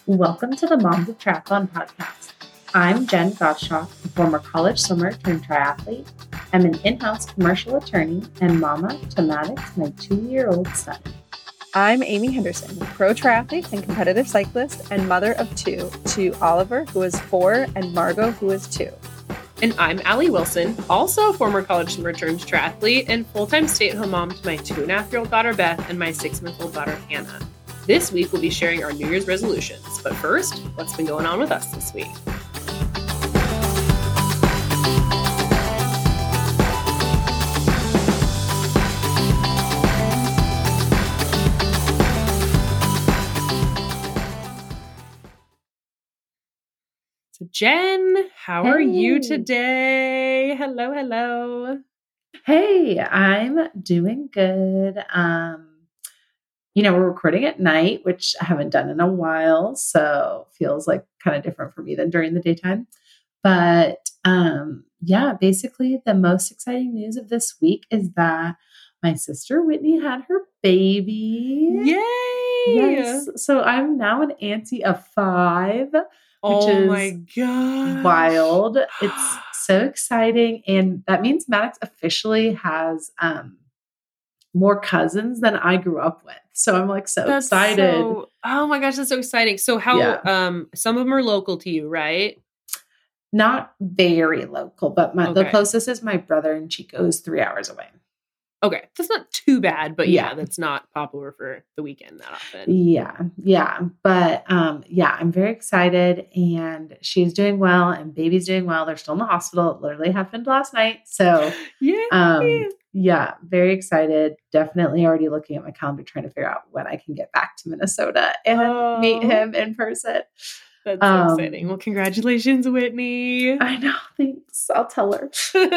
Welcome to the Moms of Triathlon podcast. I'm Jen Gottschalk, a former college swimmer turned triathlete. I'm an in-house commercial attorney and mama to Maddox, my 2-year-old son. I'm Amy Henderson, pro triathlete and competitive cyclist and mother of 2 to Oliver, who is 4, and Margot, who is 2. And I'm Allie Wilson, also former college swimmer turned triathlete and full-time stay-at-home mom to my 2.5-year-old daughter Beth and my 6-month-old daughter Hannah. This week we'll be sharing our New Year's resolutions, but first, what's been going on with us this week? So Jen, how are you today? Hello. Hey, I'm doing good. We're recording at night, which I haven't done in a while, so feels like kind of different for me than during the daytime. But basically the most exciting news of this week is that my sister Whitney had her baby. Yay! Yes. So I'm now an auntie of 5. Which is my gosh. wild. It's so exciting. And that means Maddox officially has more cousins than I grew up with. So I'm like that's excited. Oh my gosh, that's so exciting. So how some of them are local to you, right? Not very local, but the closest is my brother and Chico's 3 hours away. Okay. That's not too bad, but that's not popular for the weekend that often. Yeah. But I'm very excited and she's doing well and baby's doing well. They're still in the hospital. It literally happened last night. So very excited. Definitely already looking at my calendar trying to figure out when I can get back to Minnesota and meet him in person. That's so exciting. Well, congratulations, Whitney. I know. Thanks. I'll tell her.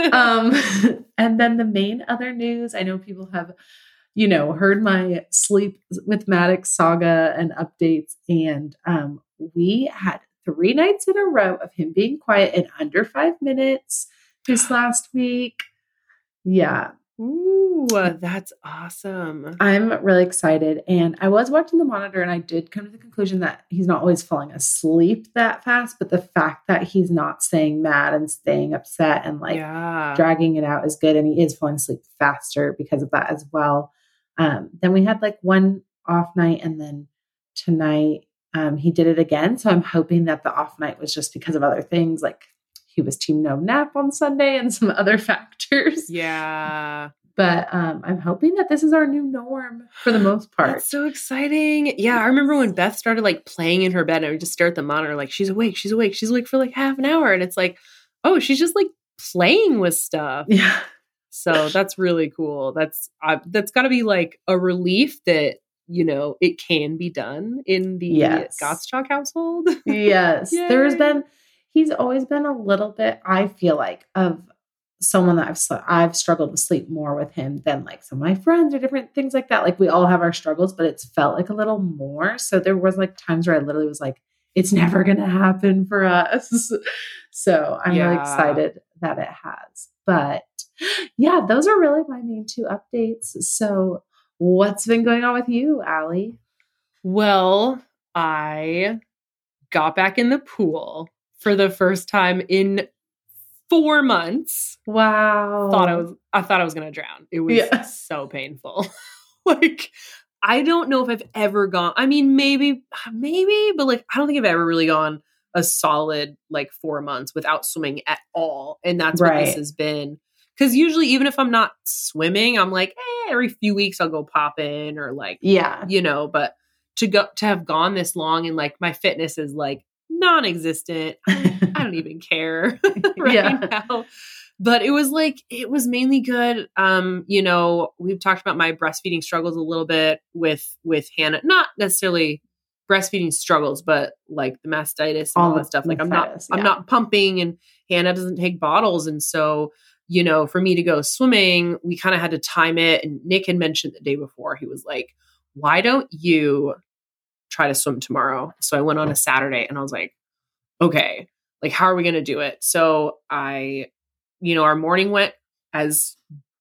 And then the main other news, I know people have, heard my sleep with Maddox saga and updates. And we had 3 nights in a row of him being quiet in under 5 minutes this last week. Yeah. Ooh, that's awesome. I'm really excited. And I was watching the monitor and I did come to the conclusion that he's not always falling asleep that fast, but the fact that he's not staying mad and staying upset and dragging it out is good. And he is falling asleep faster because of that as well. Then we had one off night and then tonight he did it again. So I'm hoping that the off night was just because of other things like he was team no nap on Sunday and some other factors. Yeah. But I'm hoping that this is our new norm for the most part. That's so exciting. Yeah. I remember when Beth started playing in her bed and I would just stare at the monitor she's awake for half an hour. And it's she's just playing with stuff. Yeah. So that's really cool. That's got to be a relief that, it can be done in the Gottschalk household. Yes. He's always been a little bit, I feel like, of someone that I've struggled with sleep more with him than some of my friends or different things like that. We all have our struggles, but it's felt a little more. So there was times where I literally was it's never going to happen for us. So I'm really excited that it has. But yeah, those are really my main 2 updates. So what's been going on with you, Allie? Well, I got back in the pool for the first time in 4 months. Wow. I thought I was going to drown. It was so painful. I don't know if I've ever gone, maybe, but I don't think I've ever really gone a solid 4 months without swimming at all. And that's what this has been. Because usually, even if I'm not swimming, I'm every few weeks I'll go pop in or but to have gone this long and my fitness is non-existent. I don't even care now. But it was mainly good. We've talked about my breastfeeding struggles a little bit with Hannah, not necessarily breastfeeding struggles, but the mastitis and all that stuff. I'm not pumping and Hannah doesn't take bottles. And so, for me to go swimming, we kind of had to time it. And Nick had mentioned the day before, he was why don't you try to swim tomorrow? So I went on a Saturday and I was okay, how are we going to do it? So our morning went as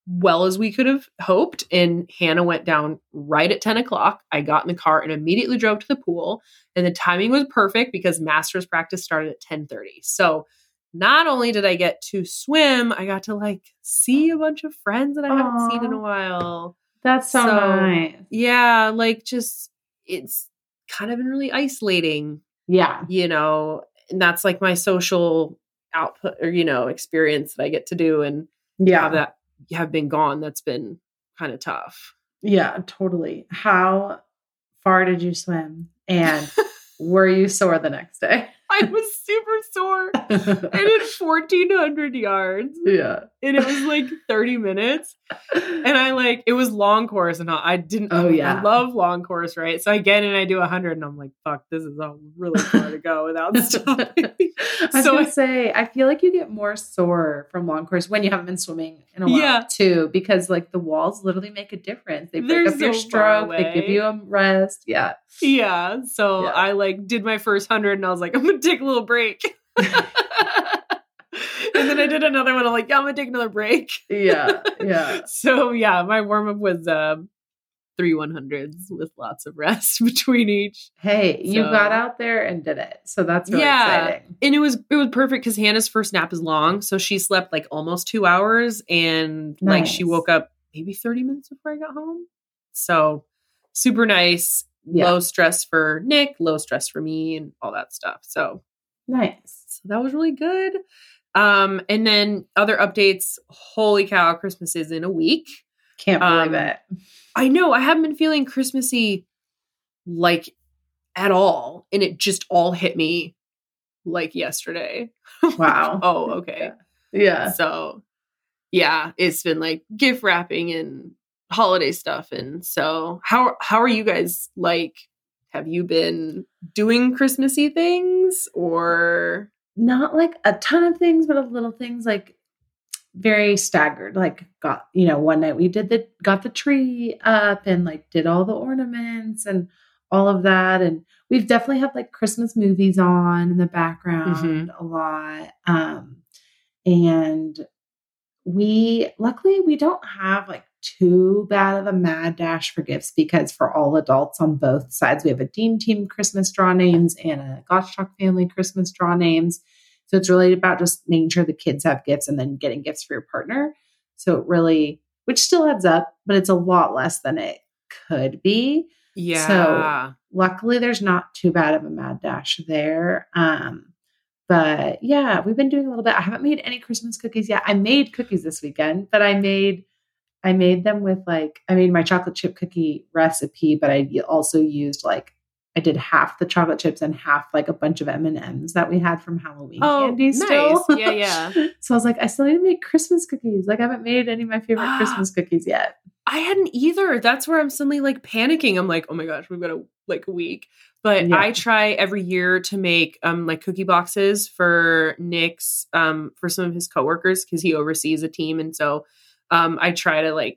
well as we could have hoped. And Hannah went down right at 10 o'clock. I got in the car and immediately drove to the pool. And the timing was perfect because master's practice started at 10:30. So not only did I get to swim, I got to like see a bunch of friends that I haven't seen in a while. That's so nice. Yeah, like just it's kind of been really isolating. Yeah. And that's like my social output or, experience that I get to do. And have been gone. That's been kind of tough. Yeah, totally. How far did you swim? And were you sore the next day? I was super sore. I did 1,400 yards. Yeah. And it was like 30 minutes. And it was long course and I love long course, right? So I get in and I do 100 and I'm like, fuck, this is all really far to go without stopping. I was going to say, I feel like you get more sore from long course when you haven't been swimming in a while too, because like the walls literally make a difference. They break up your stroke. They give you a rest. Yeah. Yeah. So I like did my first 100 and I was like, I'm going to take a little break. And then I did another one. I'm like, I'm going to take another break. Yeah. Yeah. So my warm up was 3 100s with lots of rest between each. Hey, you got out there and did it. So that's really exciting. And it was perfect because Hannah's first nap is long. So she slept like almost 2 hours and like she woke up maybe 30 minutes before I got home. So super nice. Yeah. Low stress for Nick, low stress for me and all that stuff. So nice. So that was really good. And then other updates. Holy cow, Christmas is in a week. Can't believe it. I know. I haven't been feeling Christmassy like at all. And it just all hit me like yesterday. Wow. Oh, okay. Yeah. So yeah, it's been like gift wrapping and holiday stuff. And so how are you guys like? Have you been doing Christmassy things or? Not like a ton of things, but a little things like very staggered. Like got, one night we got the tree up and like did all the ornaments and all of that. And we've definitely had like Christmas movies on in the background a lot. And luckily we don't have like too bad of a mad dash for gifts because for all adults on both sides, we have a Dean Team Christmas draw names and a Gottschalk family Christmas draw names. So it's really about just making sure the kids have gifts and then getting gifts for your partner. So it really, which still adds up, but it's a lot less than it could be. Yeah. So luckily there's not too bad of a mad dash there. But yeah, we've been doing a little bit. I haven't made any Christmas cookies yet. I made cookies this weekend, but I made them with I made my chocolate chip cookie recipe, but I also used I did half the chocolate chips and half like a bunch of M&Ms that we had from Halloween candy still. Nice. Yeah. So I was like, I still need to make Christmas cookies. I haven't made any of my favorite Christmas cookies yet. I hadn't either. That's where I'm suddenly panicking. I'm like, oh my gosh, we've got a week. But I try every year to make cookie boxes for Nick's for some of his coworkers because he oversees a team. And so I try to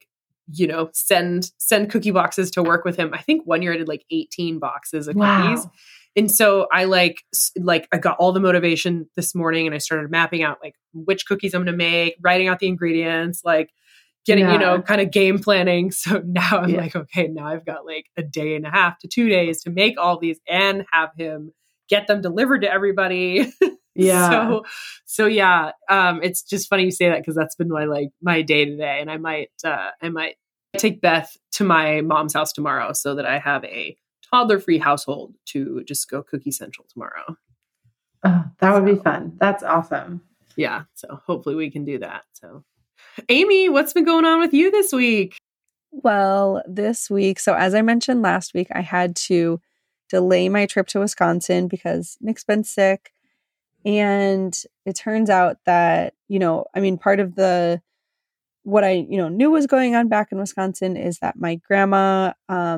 send cookie boxes to work with him. I think one year I did 18 boxes of cookies. And so I I got all the motivation this morning and I started mapping out which cookies I'm going to make, writing out the ingredients, getting, kind of game planning. So now I'm okay, now I've got a day and a half to 2 days to make all these and have him get them delivered to everybody. Yeah. So yeah, it's just funny you say that because that's been my day today. And I might take Beth to my mom's house tomorrow so that I have a toddler-free household to just go cookie central tomorrow. Oh, that would be fun. That's awesome. Yeah. So hopefully we can do that. So Amy, what's been going on with you this week? Well, this week, so as I mentioned last week, I had to delay my trip to Wisconsin because Nick's been sick. And it turns out that, part of what I, knew was going on back in Wisconsin is that my grandma,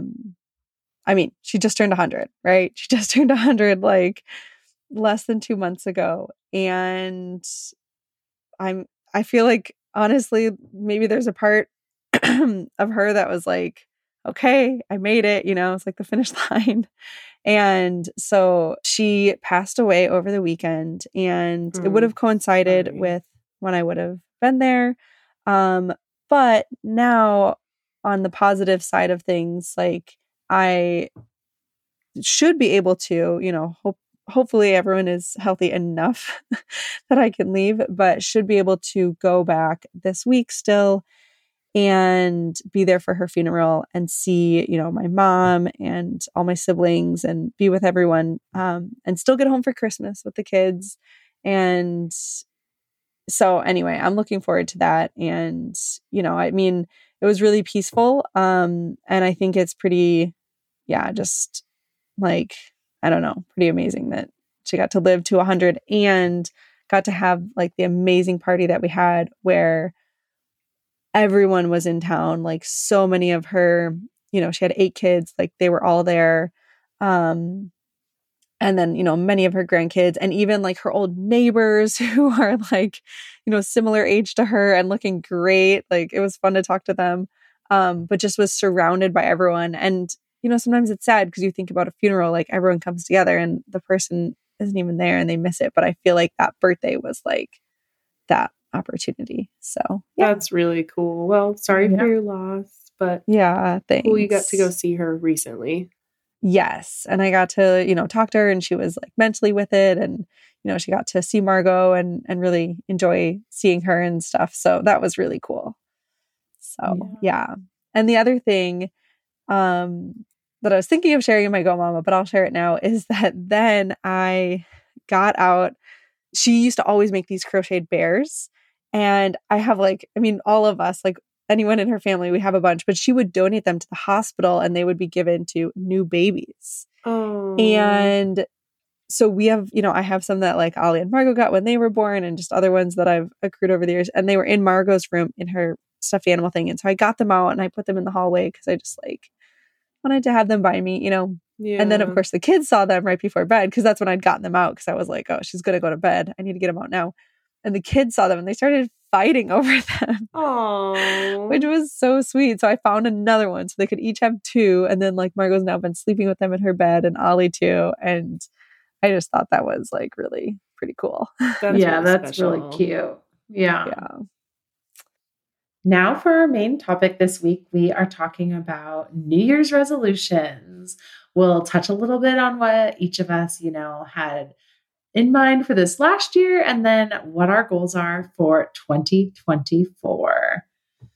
she just turned 100, right? She just turned 100 less than 2 months ago. And I feel like, honestly, maybe there's a part of her that was okay, I made it, it's the finish line. And so she passed away over the weekend and it would have coincided with when I would have been there. But But now on the positive side of things, like I should be able to, hopefully everyone is healthy enough that I can leave, but should be able to go back this week still and be there for her funeral and see, my mom and all my siblings and be with everyone, and still get home for Christmas with the kids. And so anyway, I'm looking forward to that. And, it was really peaceful. And I think it's pretty, just like, I don't know, pretty amazing that she got to live to 100 and got to have like the amazing party that we had where everyone was in town. Like so many of her, she had 8 kids, like they were all there. And then, many of her grandkids and even like her old neighbors who are like, similar age to her and looking great. Like it was fun to talk to them. But just was surrounded by everyone. And, sometimes it's sad because you think about a funeral, like everyone comes together and the person isn't even there and they miss it. But I feel like that birthday was like that opportunity. So that's really cool. Well, sorry for your loss, but thanks. Cool you got to go see her recently. Yes. And I got to, talk to her and she was like mentally with it. And, she got to see Margot and really enjoy seeing her and stuff. So that was really cool. So, yeah. And the other thing that I was thinking of sharing in my Go Mama, but I'll share it now, is that then I got out. She used to always make these crocheted bears. And I have all of us, like anyone in her family, we have a bunch, but she would donate them to the hospital and they would be given to new babies. Oh. And so we have, I have some that like Ollie and Margot got when they were born and just other ones that I've accrued over the years. And they were in Margot's room in her stuffed animal thing. And so I got them out and I put them in the hallway because I just like wanted to have them by me, Yeah. And then of course the kids saw them right before bed because that's when I'd gotten them out because I was like, oh, she's going to go to bed. I need to get them out now. And the kids saw them and they started fighting over them. Oh, which was so sweet. So I found another one so they could each have 2. And then like Margot's now been sleeping with them in her bed and Ollie too. And I just thought that was like really pretty cool. That's really cute. Yeah. Now for our main topic this week, we are talking about New Year's resolutions. We'll touch a little bit on what each of us, had in mind for this last year, and then what our goals are for 2024.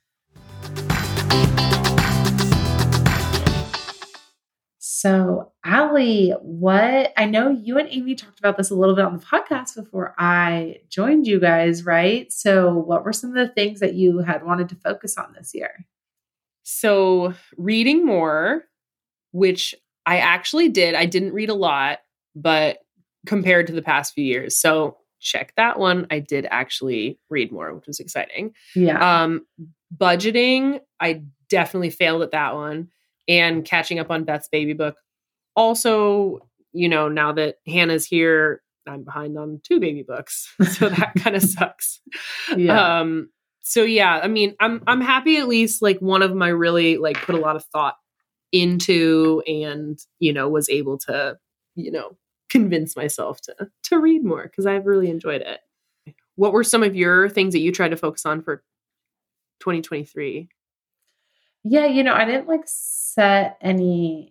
So, Allie, I know you and Amy talked about this a little bit on the podcast before I joined you guys, right? So what were some of the things that you had wanted to focus on this year? So reading more, which I actually did. I didn't read a lot, but compared to the past few years. So check that one. I did actually read more, which was exciting. Yeah. Budgeting, I definitely failed at that one. And catching up on Beth's baby book. Also, now that Hannah's here, I'm behind on 2 baby books. So that kind of sucks. Yeah. So yeah, I mean, I'm happy at least like one of them I really like put a lot of thought into and, was able to, convince myself to read more because I've really enjoyed it. What were some of your things that you tried to focus on for 2023? Yeah, I didn't like set anything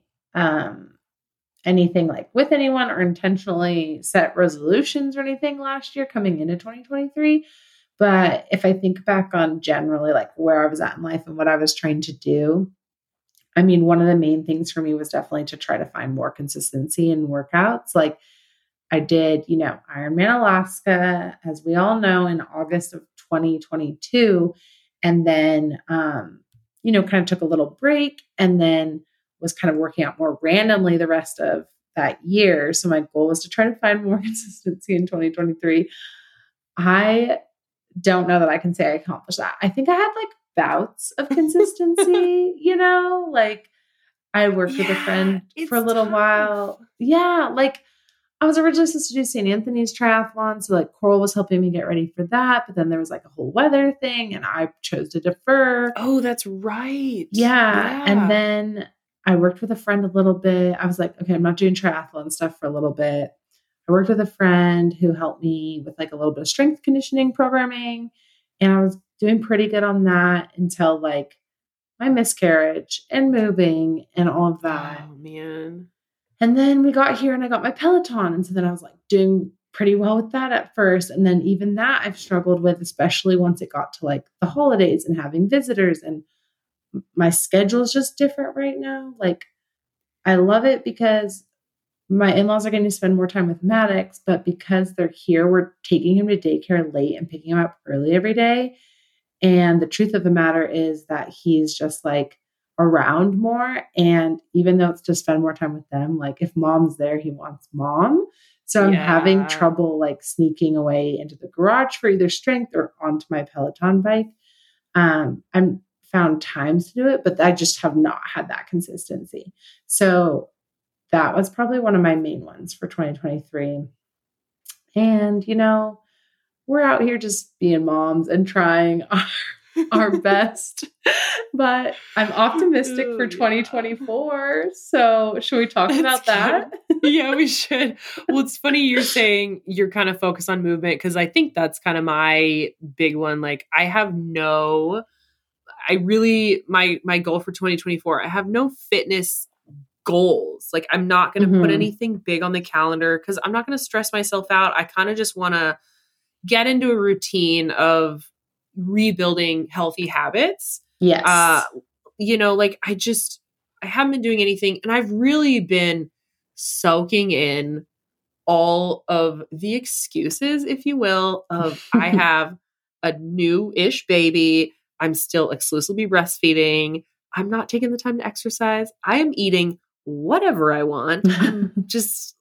like with anyone or intentionally set resolutions or anything last year coming into 2023. But if I think back on generally like where I was at in life and what I was trying to do, I mean, one of the main things for me was definitely to try to find more consistency in workouts. Like I did, Ironman Alaska, as we all know, in August of 2022. And then, kind of took a little break and then was kind of working out more randomly the rest of that year. So my goal was to try to find more consistency in 2023. I don't know that I can say I accomplished that. I think I had like bouts of consistency, like I worked with a friend for a little while. Yeah. Like I was originally supposed to do St. Anthony's triathlon. So like Coral was helping me get ready for that. But then there was like a whole weather thing and I chose to defer. Oh, that's right. Yeah. And then I worked with a friend a little bit. I was like, okay, I'm not doing triathlon stuff for a little bit. I worked with a friend who helped me with like a little bit of strength conditioning programming. And I was doing pretty good on that until like my miscarriage and moving and all of that. Oh, man. And then we got here and I got my Peloton. And so then I was like doing pretty well with that at first. And then even that I've struggled with, especially once it got to like the holidays and having visitors. And my schedule is just different right now. Like I love it because my in-laws are going to spend more time with Maddox, but because they're here, we're taking him to daycare late and picking him up early every day. And the truth of the matter is that he's just like around more. And even though it's to spend more time with them, like if mom's there, he wants mom. So I'm having trouble like sneaking away into the garage for either strength or onto my Peloton bike. I'm found times to do it, but I just have not had that consistency. So that was probably one of my main ones for 2023. And, you know, we're out here just being moms and trying our best, but I'm optimistic for 2024. So should we talk about that? Yeah, we should. Well, it's funny you're saying you're kind of focused on movement because I think that's kind of my big one. Like my goal for 2024, I have no fitness goals. Like I'm not going to put anything big on the calendar because I'm not going to stress myself out. I kind of just want to get into a routine of rebuilding healthy habits. Yes. You know, like I haven't been doing anything and I've really been soaking in all of the excuses, if you will, of I have a new-ish baby. I'm still exclusively breastfeeding. I'm not taking the time to exercise. I am eating whatever I want. I'm just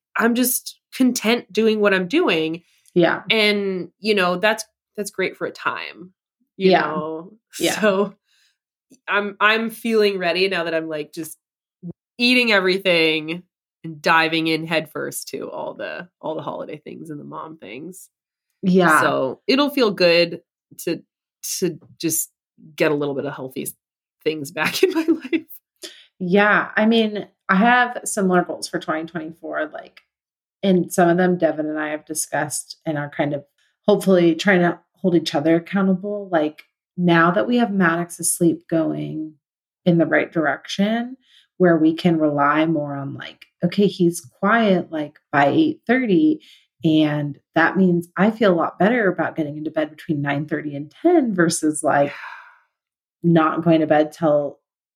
content doing what I'm doing. Yeah. And, you know, that's great for a time, you know? Yeah. So I'm feeling ready now that I'm like just eating everything and diving in headfirst to all the holiday things and the mom things. Yeah. So it'll feel good to just get a little bit of healthy things back in my life. Yeah. I mean, I have similar goals for 2024, like, and some of them Devin and I have discussed and are kind of hopefully trying to hold each other accountable. Like now that we have Maddox's sleep going in the right direction, where we can rely more on like, okay, he's quiet like by 8:30. And that means I feel a lot better about getting into bed between 9:30 and 10 versus like not going to bed till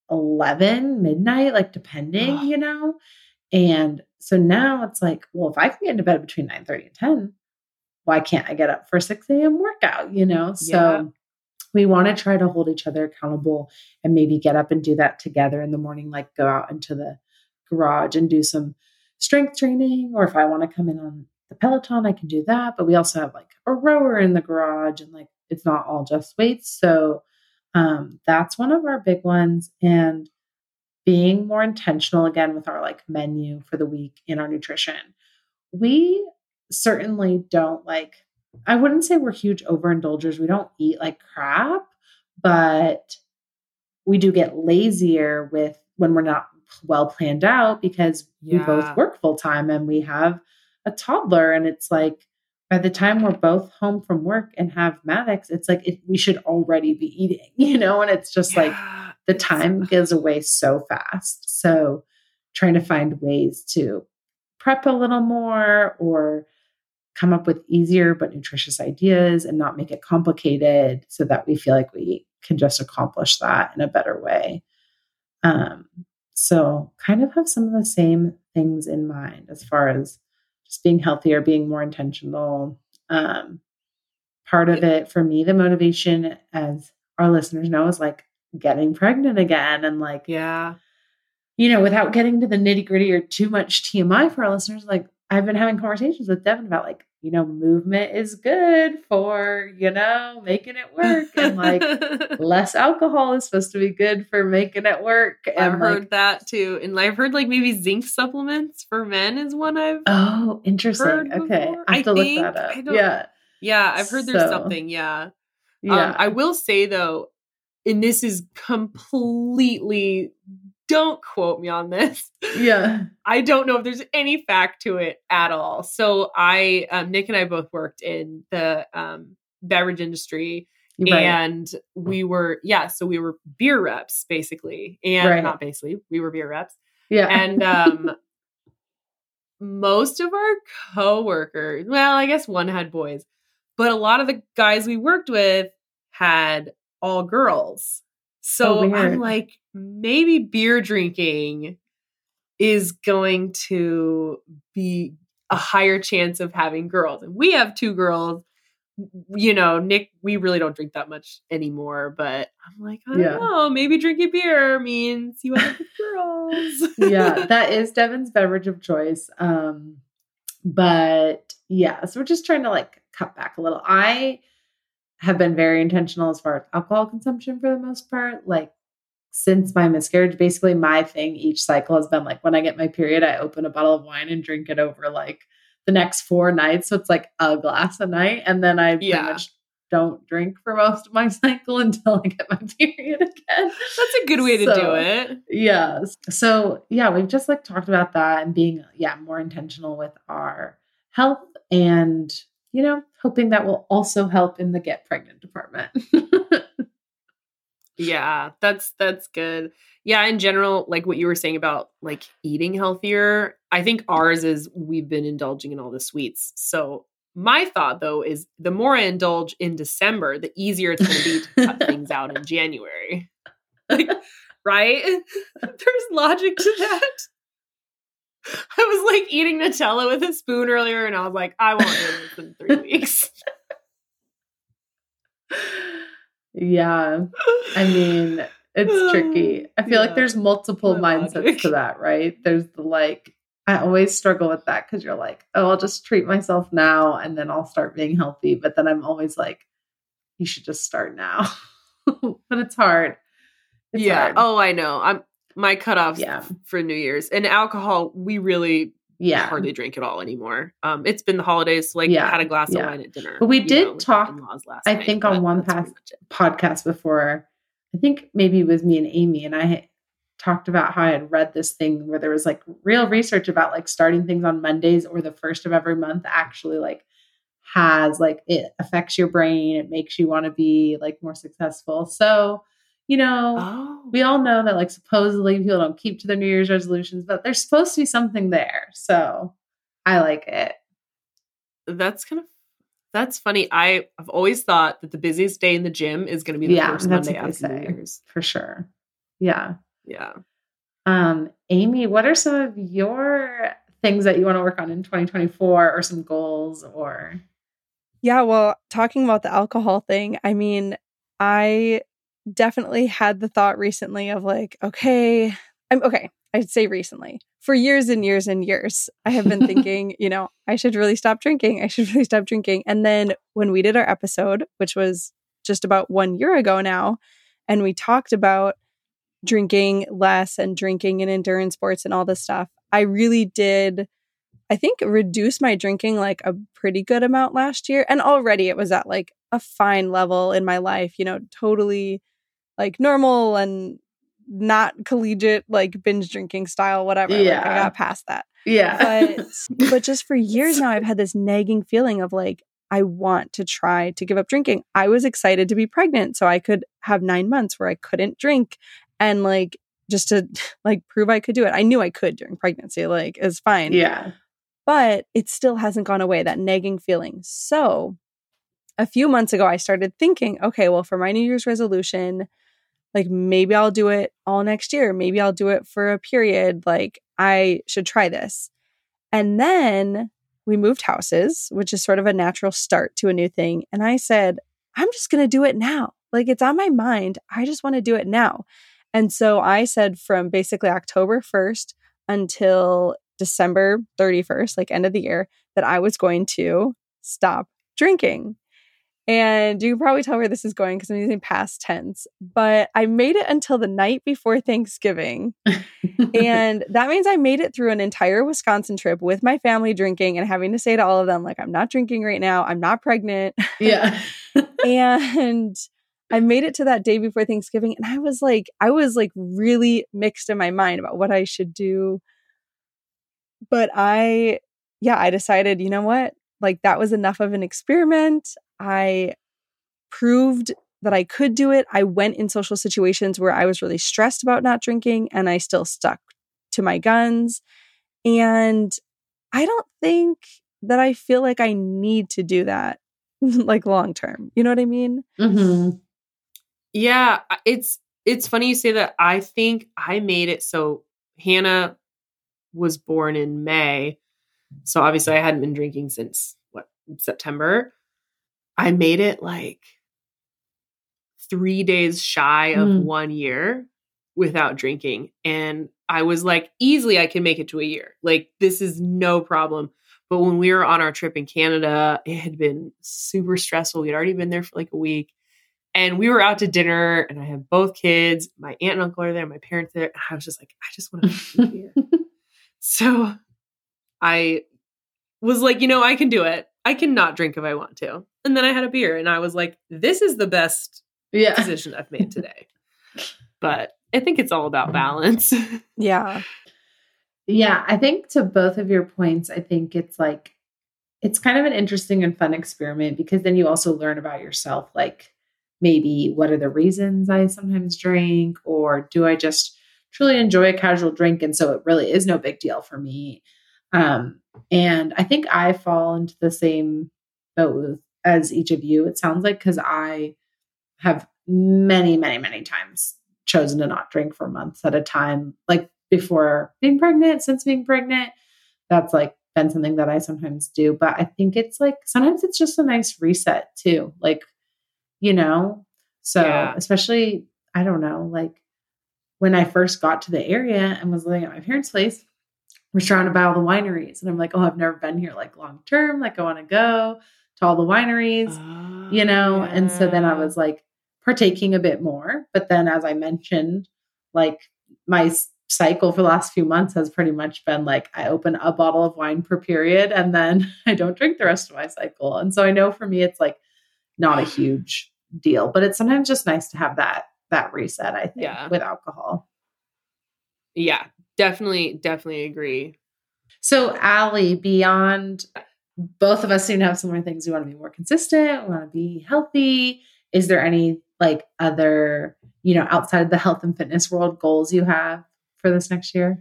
11 midnight, like depending, you know? And so now it's like, well, if I can get into bed between 9:30 and 10, why can't I get up for 6 a.m. workout, you know? So we want to try to hold each other accountable and maybe get up and do that together in the morning, like go out into the garage and do some strength training. Or if I want to come in on the Peloton, I can do that. But we also have like a rower in the garage and like, it's not all just weights. So that's one of our big ones. And being more intentional again with our like menu for the week in our nutrition. We certainly don't like, I wouldn't say we're huge overindulgers. We don't eat like crap, but we do get lazier with when we're not well planned out because we both work full time and we have a toddler. And it's like, by the time we're both home from work and have Maddox, it's like we should already be eating, you know? And it's just like the time goes away so fast. So trying to find ways to prep a little more or come up with easier but nutritious ideas and not make it complicated so that we feel like we can just accomplish that in a better way. So kind of have some of the same things in mind as far as just being healthier, being more intentional. Part of it for me, the motivation, as our listeners know, is like getting pregnant again. And like, you know, without getting to the nitty gritty or too much TMI for our listeners, like I've been having conversations with Devin about like, you know, movement is good for, you know, making it work. And like less alcohol is supposed to be good for making it work. And I've heard that too. And I've heard like maybe zinc supplements for men is one I've interesting. Okay. I have to look that up. Yeah. I've heard there's something. Yeah. I will say though, and this is completely, don't quote me on this. Yeah. I don't know if there's any fact to it at all. So Nick and I both worked in the beverage industry Right. And we were beer reps basically. And not basically, we were beer reps. Yeah. And most of our coworkers, well, I guess one had boys, but a lot of the guys we worked with had all girls. So I'm like, maybe beer drinking is going to be a higher chance of having girls. And we have 2 girls. You know, Nick, we really don't drink that much anymore, but I'm like, I don't know, maybe drinking beer means you end up with girls. Yeah, that is Devin's beverage of choice. But yeah, so we're just trying to like cut back a little. I have been very intentional as far as alcohol consumption for the most part. Like since my miscarriage, basically my thing each cycle has been like when I get my period, I open a bottle of wine and drink it over like the next 4 nights. So it's like a glass a night. And then I pretty much don't drink for most of my cycle until I get my period again. That's a good way to do it. Yeah. So yeah, we've just like talked about that and being, more intentional with our health and, you know, hoping that will also help in the get pregnant department. Yeah, that's good. Yeah, in general, like what you were saying about like eating healthier, I think ours is we've been indulging in all the sweets. So my thought though is the more I indulge in December, the easier it's going to be to cut things out in January. Like, right? There's logic to that. I was like eating Nutella with a spoon earlier and I was like, I won't do this in 3 weeks. Yeah. I mean, it's tricky. I feel like there's multiple mindsets to that, right? There's the like, I always struggle with that because you're like, oh, I'll just treat myself now and then I'll start being healthy. But then I'm always like, you should just start now. But it's hard. It's hard. Oh, I know. My cutoffs for New Year's and alcohol, we really hardly drink at all anymore. It's been the holidays, so like had a glass of wine at dinner. But we did talk, I think, on one podcast before. I think maybe it was me and Amy, and I talked about how I had read this thing where there was like real research about like starting things on Mondays or the first of every month actually like has like it affects your brain. It makes you want to be like more successful. So, you know, we all know that like supposedly people don't keep to their New Year's resolutions, but there's supposed to be something there. So I like it. That's funny. I've always thought that the busiest day in the gym is going to be the first Monday after New Year's. For sure. Yeah. Yeah. Amy, what are some of your things that you want to work on in 2024 or some goals or? Yeah, well, talking about the alcohol thing, I mean, I definitely had the thought recently of like, I'd say recently. For years and years and years, I have been thinking, you know, I should really stop drinking. And then when we did our episode, which was just about 1 year ago now, and we talked about drinking less and drinking in endurance sports and all this stuff, I really did, I think, reduce my drinking like a pretty good amount last year. And already it was at like a fine level in my life, you know, totally like normal and not collegiate, like binge drinking style, whatever. Yeah. Like I got past that. Yeah. But just for years now, I've had this nagging feeling of like, I want to try to give up drinking. I was excited to be pregnant so I could have 9 months where I couldn't drink and like just to like prove I could do it. I knew I could during pregnancy, like it's fine. Yeah. But it still hasn't gone away, that nagging feeling. So a few months ago, I started thinking, okay, well, for my New Year's resolution, like maybe I'll do it all next year. Maybe I'll do it for a period. Like I should try this. And then we moved houses, which is sort of a natural start to a new thing. And I said, I'm just going to do it now. Like it's on my mind. I just want to do it now. And so I said from basically October 1st until December 31st, like end of the year, that I was going to stop drinking. And you can probably tell where this is going because I'm using past tense, but I made it until the night before Thanksgiving. And that means I made it through an entire Wisconsin trip with my family drinking and having to say to all of them, like, I'm not drinking right now. I'm not pregnant. Yeah. And I made it to that day before Thanksgiving. And I was like really mixed in my mind about what I should do. But I decided, you know what? Like that was enough of an experiment. I proved that I could do it. I went in social situations where I was really stressed about not drinking and I still stuck to my guns. And I don't think that I feel like I need to do that like long term. You know what I mean? Mm-hmm. Yeah, it's funny you say that. I think I made it so Hannah was born in May. So obviously I hadn't been drinking since September. I made it like 3 days shy of 1 year without drinking. And I was like, easily I can make it to a year. Like, this is no problem. But when we were on our trip in Canada, it had been super stressful. We'd already been there for like a week. And we were out to dinner and I have both kids. My aunt and uncle are there. My parents are there. And I was just like, I just want to have a beer. So I was like, I can do it. I can not drink if I want to. And then I had a beer and I was like, this is the best decision I've made today. But I think it's all about balance. Yeah. Yeah. I think to both of your points, I think it's like, it's kind of an interesting and fun experiment because then you also learn about yourself. Like, maybe what are the reasons I sometimes drink, or do I just truly enjoy a casual drink? And so it really is no big deal for me. And I think I fall into the same boat as each of you. It sounds like, because I have many, many, many times chosen to not drink for months at a time, like before being pregnant, since being pregnant. That's like been something that I sometimes do. But I think it's like, sometimes it's just a nice reset too. Like, so especially, I don't know, like when I first got to the area and was living at my parents' place, we're surrounded by all the wineries. And I'm like, oh, I've never been here like long term. Like, I want to go to all the wineries, And so then I was like partaking a bit more. But then, as I mentioned, like my cycle for the last few months has pretty much been like, I open a bottle of wine per period and then I don't drink the rest of my cycle. And so I know for me, it's like not a huge deal, but it's sometimes just nice to have that reset, I think, with alcohol. Yeah, definitely agree. So Allie, beyond both of us seem to have similar things. We want to be more consistent. We want to be healthy. Is there any like other, outside of the health and fitness world goals you have for this next year?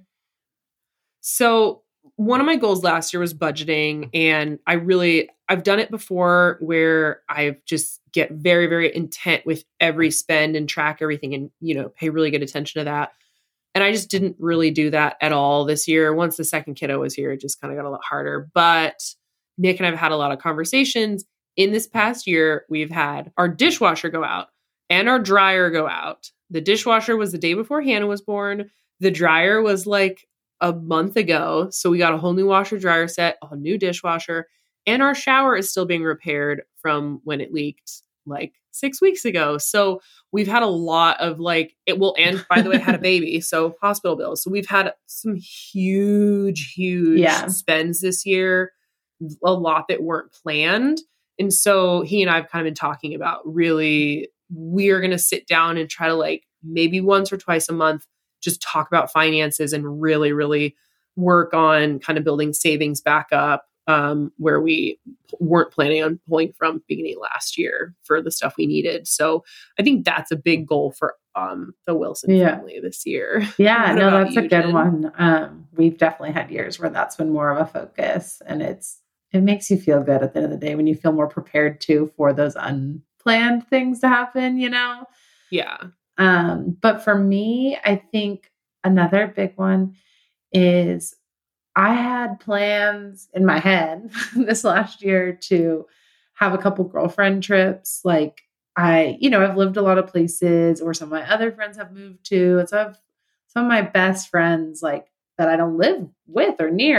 So one of my goals last year was budgeting, and I've done it before where I've just get very, very intent with every spend and track everything and, pay really good attention to that. And I just didn't really do that at all this year. Once the second kiddo was here, it just kind of got a lot harder. But Nick and I've had a lot of conversations. In this past year, we've had our dishwasher go out and our dryer go out. The dishwasher was the day before Hannah was born. The dryer was like a month ago. So we got a whole new washer dryer set, a new dishwasher, and our shower is still being repaired from when it leaked like 6 weeks ago. So we've had a lot of and by the way, had a baby. So hospital bills. So we've had some huge spends this year, a lot that weren't planned. And so he and I have kind of been talking about really, we're going to sit down and try to maybe once or twice a month, just talk about finances and really, really work on kind of building savings back up, where we weren't planning on pulling from beginning of last year for the stuff we needed. So I think that's a big goal for the Wilson family this year. Yeah, no, that's a good one. We've definitely had years where that's been more of a focus, and it makes you feel good at the end of the day when you feel more prepared too for those unplanned things to happen, Yeah. But for me, I think another big one is I had plans in my head this last year to have a couple girlfriend trips. Like I've lived a lot of places, or some of my other friends have moved to. And so I have some of my best friends that I don't live with or near,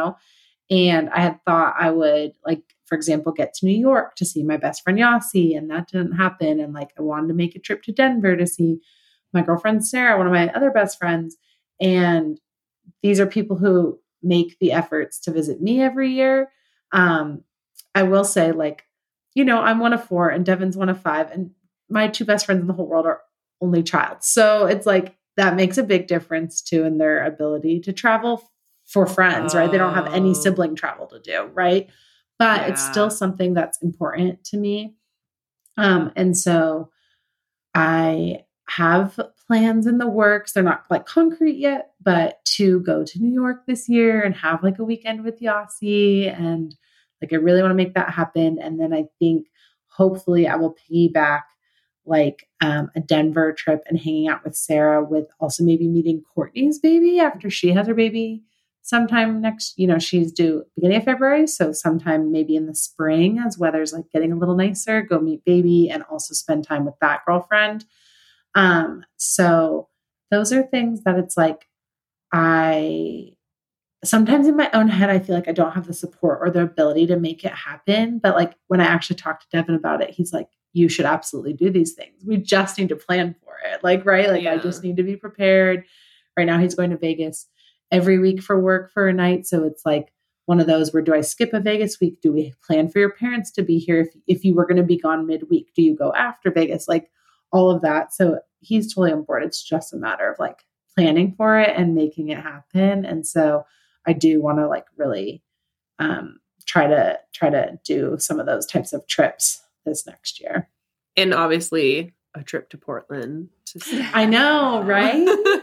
and I had thought I would for example, get to New York to see my best friend Yasi, and that didn't happen. And I wanted to make a trip to Denver to see my girlfriend Sarah, one of my other best friends. And these are people who make the efforts to visit me every year. I will say, I'm one of 4 and Devin's one of 5, and my 2 best friends in the whole world are only child. So it's that makes a big difference too in their ability to travel for friends, right? They don't have any sibling travel to do, right? But it's still something that's important to me. And so I have plans in the works. They're not like concrete yet, but to go to New York this year and have like a weekend with Yasi. And like, I really want to make that happen. And then I think hopefully I will piggyback like a Denver trip and hanging out with Sarah, with also maybe meeting Courtney's baby after she has her baby sometime next, she's due beginning of February. So sometime maybe in the spring, as weather's like getting a little nicer, go meet baby and also spend time with that girlfriend. So those are things that it's like, sometimes in my own head, I feel like I don't have the support or the ability to make it happen. But like when I actually talked to Devin about it, he's like, you should absolutely do these things. We just need to plan for it. Like, right. Like I just need to be prepared. Right now he's going to Vegas every week for work for a night. So it's like one of those where, do I skip a Vegas week? Do we plan for your parents to be here? If you were going to be gone midweek, do you go after Vegas? Like all of that. So he's totally on board. It's just a matter of like planning for it and making it happen. And so I do want to like really try to do some of those types of trips this next year. And obviously a trip to Portland. I know, right?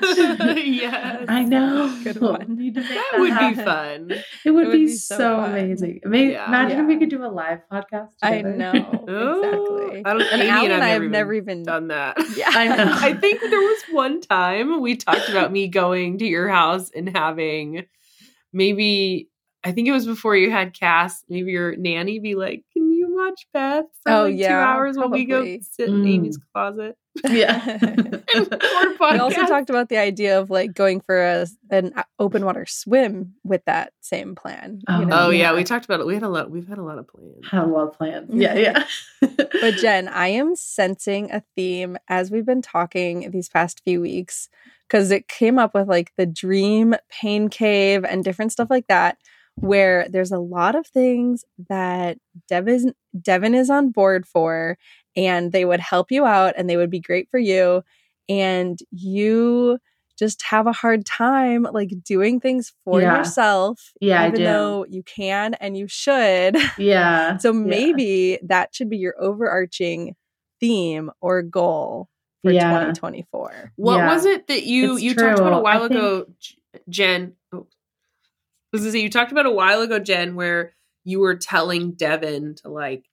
Yes. I know. Good one. That would be fun. It would be so amazing. Yeah. Imagine if we could do a live podcast together. I know. Exactly. And Allie and I have never never even done that. Yeah. I know. I think there was one time we talked about me going to your house and having maybe, I think it was before you had Cass, maybe your nanny be like, can you watch Beth for 2 hours while we go sit in Amy's closet? Yeah. We also talked about the idea of like going for an open water swim with that same plan. Yeah, we talked about it. We've had a lot of plans. Had a lot of plans. Yeah. But Jen, I am sensing a theme as we've been talking these past few weeks, because it came up with like the dream pain cave and different stuff like that, where there's a lot of things that Devin is on board for, and they would help you out and they would be great for you. And you just have a hard time like doing things for yourself. Yeah, even though you can and you should. Yeah. So maybe that should be your overarching theme or goal for 2024. What was it that you talked about a while ago, Jen? You talked about a while ago, Jen, where you were telling Devin to like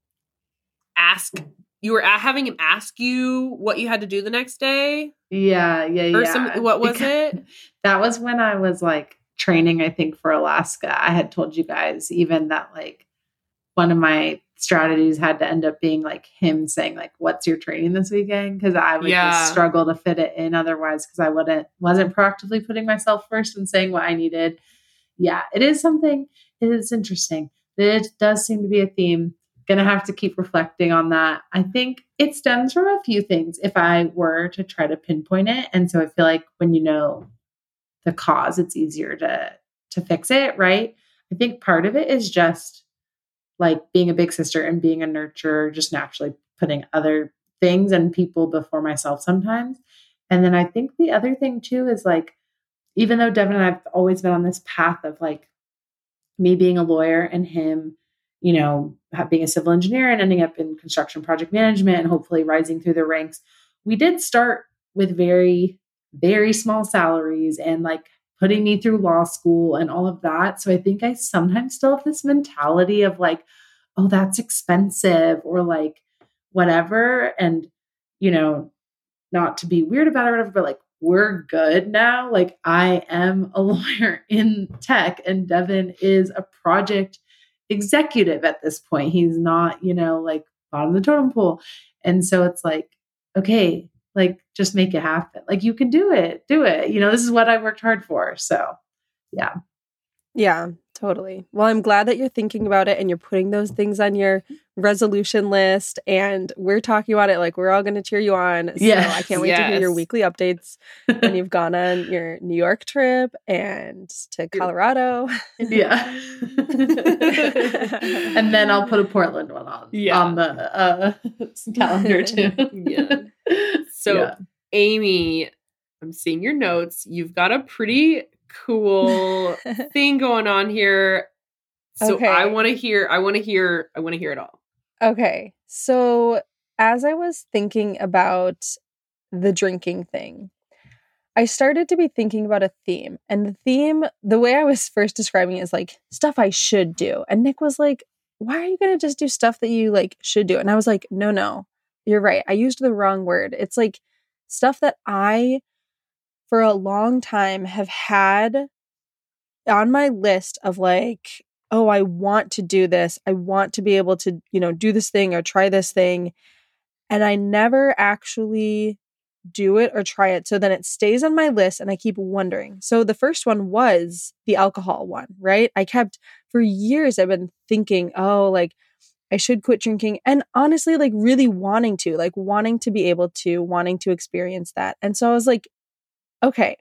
you were having him ask you what you had to do the next day. Yeah. What was it? That was when I was like training, I think, for Alaska. I had told you guys even that like one of my strategies had to end up being like him saying like, what's your training this weekend? Because I would just struggle to fit it in otherwise, because I wasn't proactively putting myself first and saying what I needed. Yeah, it is something. It is interesting. It does seem to be a theme. Gonna have to keep reflecting on that. I think it stems from a few things if I were to try to pinpoint it. And so I feel like when you know the cause, it's easier to fix it, right? I think part of it is just like being a big sister and being a nurturer, just naturally putting other things and people before myself sometimes. And then I think the other thing too is like, even though Devin and I have always been on this path of like me being a lawyer and him, being a civil engineer and ending up in construction project management and hopefully rising through the ranks, we did start with very, very small salaries and like putting me through law school and all of that. So I think I sometimes still have this mentality of like, oh, that's expensive or like whatever. And, not to be weird about it or whatever, but like, we're good now. Like I am a lawyer in tech and Devin is a project executive at this point. He's not, like bottom of the totem pole. And so it's like, okay, like just make it happen. Like you can do it. This is what I worked hard for. So yeah. Yeah, totally. Well, I'm glad that you're thinking about it and you're putting those things on your resolution list, and we're talking about it like we're all going to cheer you on. So I can't wait to hear your weekly updates when you've gone on your New York trip and to Colorado. Yeah. And then I'll put a Portland one on the calendar too. Yeah. So Amy, I'm seeing your notes. You've got a pretty cool thing going on here. So I want to hear it all. Okay. So as I was thinking about the drinking thing, I started to be thinking about a theme. And the theme, the way I was first describing it is like stuff I should do. And Nick was like, why are you going to just do stuff that you like should do? And I was like, no, you're right. I used the wrong word. It's like stuff that I, for a long time, have had on my list of like, oh, I want to do this. I want to be able to, do this thing or try this thing. And I never actually do it or try it. So then it stays on my list and I keep wondering. So the first one was the alcohol one, right? For years, I've been thinking, oh, like I should quit drinking. And honestly, like really wanting to be able to, wanting to experience that. And so I was like, okay,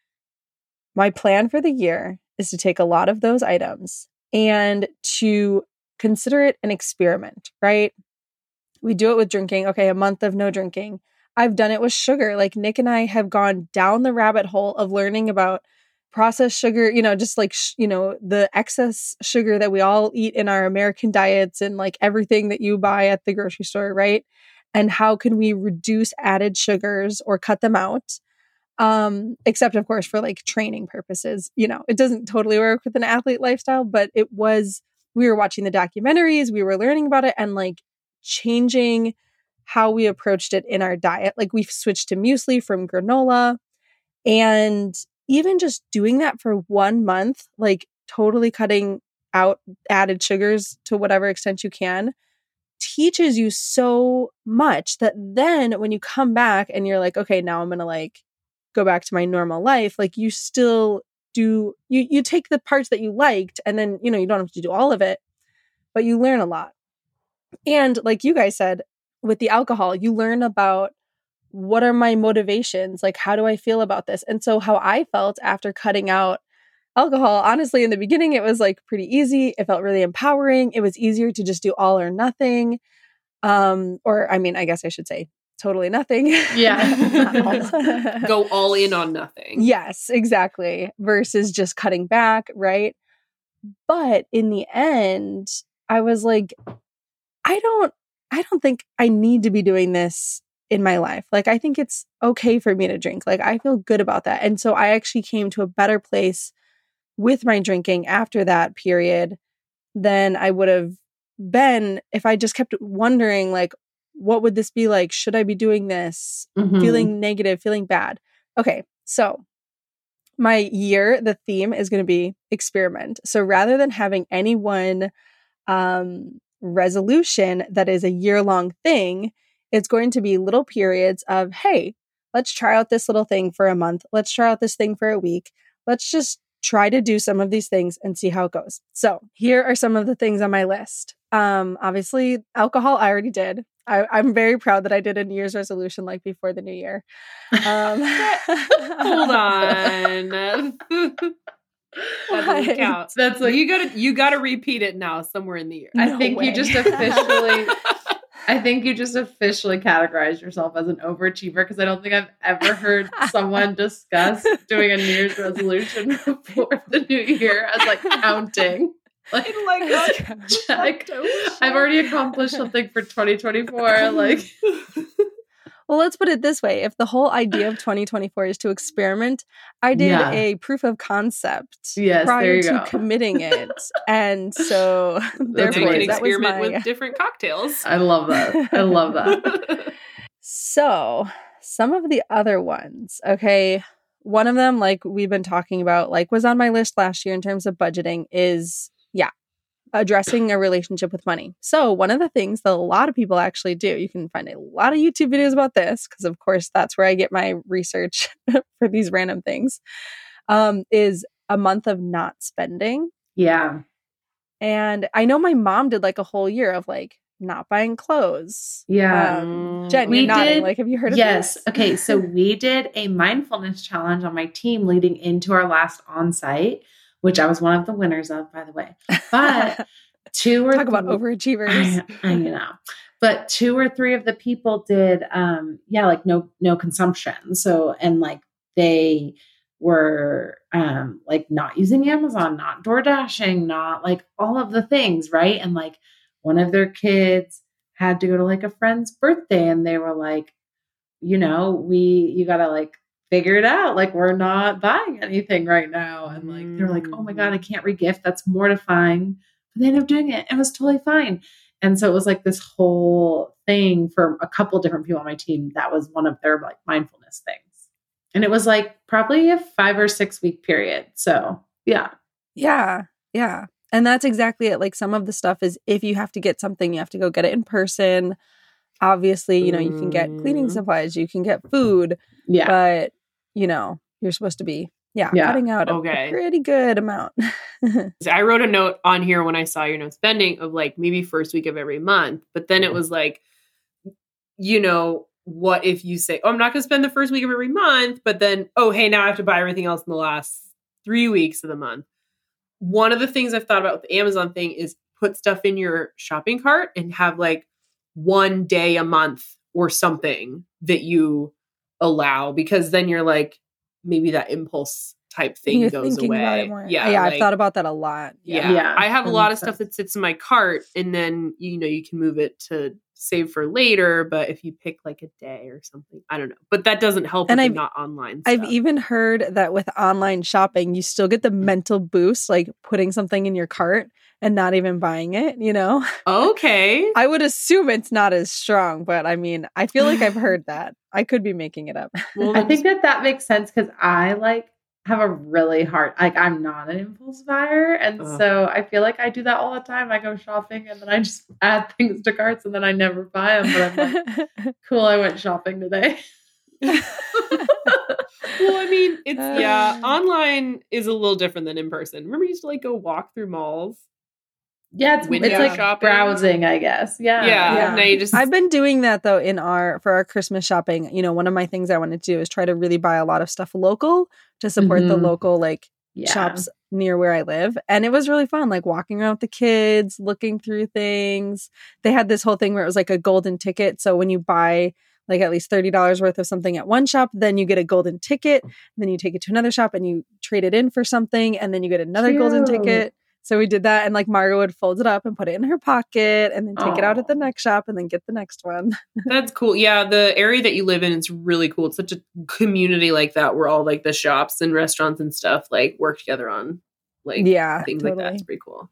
my plan for the year is to take a lot of those items and to consider it an experiment, right? We do it with drinking. Okay, a month of no drinking. I've done it with sugar. Like Nick and I have gone down the rabbit hole of learning about processed sugar, just like, the excess sugar that we all eat in our American diets and like everything that you buy at the grocery store, right? And how can we reduce added sugars or cut them out? Except of course for like training purposes, it doesn't totally work with an athlete lifestyle, but we were watching the documentaries, we were learning about it and like changing how we approached it in our diet. Like we've switched to muesli from granola, and even just doing that for 1 month, like totally cutting out added sugars to whatever extent you can, teaches you so much that then when you come back and you're like, okay, now I'm going to like go back to my normal life, like you still do, you take the parts that you liked and then, you don't have to do all of it, but you learn a lot. And like you guys said, with the alcohol, you learn about what are my motivations? Like, how do I feel about this? And so how I felt after cutting out alcohol, honestly, in the beginning, it was like pretty easy. It felt really empowering. It was easier to just do all or nothing. I guess I should say totally nothing. Yeah. Go all in on nothing. Yes, exactly. Versus just cutting back, right? But in the end, I was like, I don't think I need to be doing this in my life. Like, I think it's okay for me to drink. Like, I feel good about that. And so I actually came to a better place with my drinking after that period than I would have been if I just kept wondering, like, what would this be like? Should I be doing this? Mm-hmm. Feeling negative, feeling bad. Okay, so my year, the theme is going to be experiment. So rather than having any one resolution that is a year-long thing, it's going to be little periods of, hey, let's try out this little thing for a month. Let's try out this thing for a week. Let's just try to do some of these things and see how it goes. So here are some of the things on my list. Obviously, alcohol, I already did. I'm very proud that I did a New Year's resolution like before the new year. Hold on. That doesn't count. That's like you gotta repeat it now somewhere in the year. I think you just officially categorized yourself as an overachiever, because I don't think I've ever heard someone discuss doing a New Year's resolution before the new year as like counting. Like check. I've already accomplished something for 2024. Like, well, let's put it this way. If the whole idea of 2024 is to experiment, I did a proof of concept prior to committing it. And so therefore, you can experiment with different cocktails. I love that. So some of the other ones, okay. One of them, like we've been talking about, like was on my list last year in terms of budgeting is, addressing a relationship with money. So one of the things that a lot of people actually do, you can find a lot of YouTube videos about this, because of course that's where I get my research for these random things, is a month of not spending. Yeah. And I know my mom did like a whole year of like not buying clothes. Yeah. Jen, you're nodding. Like, have you heard of this? Yes. Okay. So we did a mindfulness challenge on my team leading into our last on-site, which I was one of the winners of, by the way. But talk about overachievers. I know. But 2 or 3 of the people did, like no consumption. So, and like they were like not using Amazon, not DoorDashing, not like all of the things, right? And like one of their kids had to go to like a friend's birthday and they were like, you know, you got to like figure it out. Like, we're not buying anything right now. And like, they're like, oh my God, I can't regift. That's mortifying. But they ended up doing it. It was totally fine. And so it was like this whole thing for a couple different people on my team. That was one of their like mindfulness things. And it was like probably a 5 or 6 week period. So yeah. Yeah. Yeah. And that's exactly it. Like, some of the stuff is if you have to get something, you have to go get it in person. Obviously, you know, you can get cleaning supplies, you can get food. Yeah. But, you know, you're supposed to be cutting out a pretty good amount. I wrote a note on here when I saw your note spending of like maybe first week of every month. But then it was like, you know, what if you say, oh, I'm not going to spend the first week of every month, but then, oh, hey, now I have to buy everything else in the last 3 weeks of the month. One of the things I've thought about with the Amazon thing is put stuff in your shopping cart and have like one day a month or something that you allow, because then you're like, maybe that impulse type thing goes away. Yeah, I've thought about that a lot. Yeah. I have a lot of stuff that sits in my cart, and then, you know, you can move it to save for later. But if you pick like a day or something, I don't know. But that doesn't help with the not online stuff. I've even heard that with online shopping, you still get the mental boost, like putting something in your cart and not even buying it, you know? Okay. I would assume it's not as strong, but I mean, I feel like I've heard that. I could be making it up. Well, I think that makes sense because I like have a really hard, like I'm not an impulse buyer. And so I feel like I do that all the time. I go shopping and then I just add things to carts and then I never buy them. But I'm like, cool, I went shopping today. Well, I mean, it's, online is a little different than in person. Remember you used to like go walk through malls? Yeah, it's like shopping. Browsing, I guess. Yeah. Now you just... I've been doing that though for our Christmas shopping. You know, one of my things I wanted to do is try to really buy a lot of stuff local to support the local shops near where I live. And it was really fun, like walking around with the kids, looking through things. They had this whole thing where it was like a golden ticket. So when you buy like at least $30 worth of something at one shop, then you get a golden ticket. Then you take it to another shop and you trade it in for something. And then you get another golden ticket. So we did that, and like Margo would fold it up and put it in her pocket and then take it out at the next shop and then get the next one. That's cool. Yeah, the area that you live in is really cool. It's such a community like that where all like the shops and restaurants and stuff like work together on like things like that. It's pretty cool.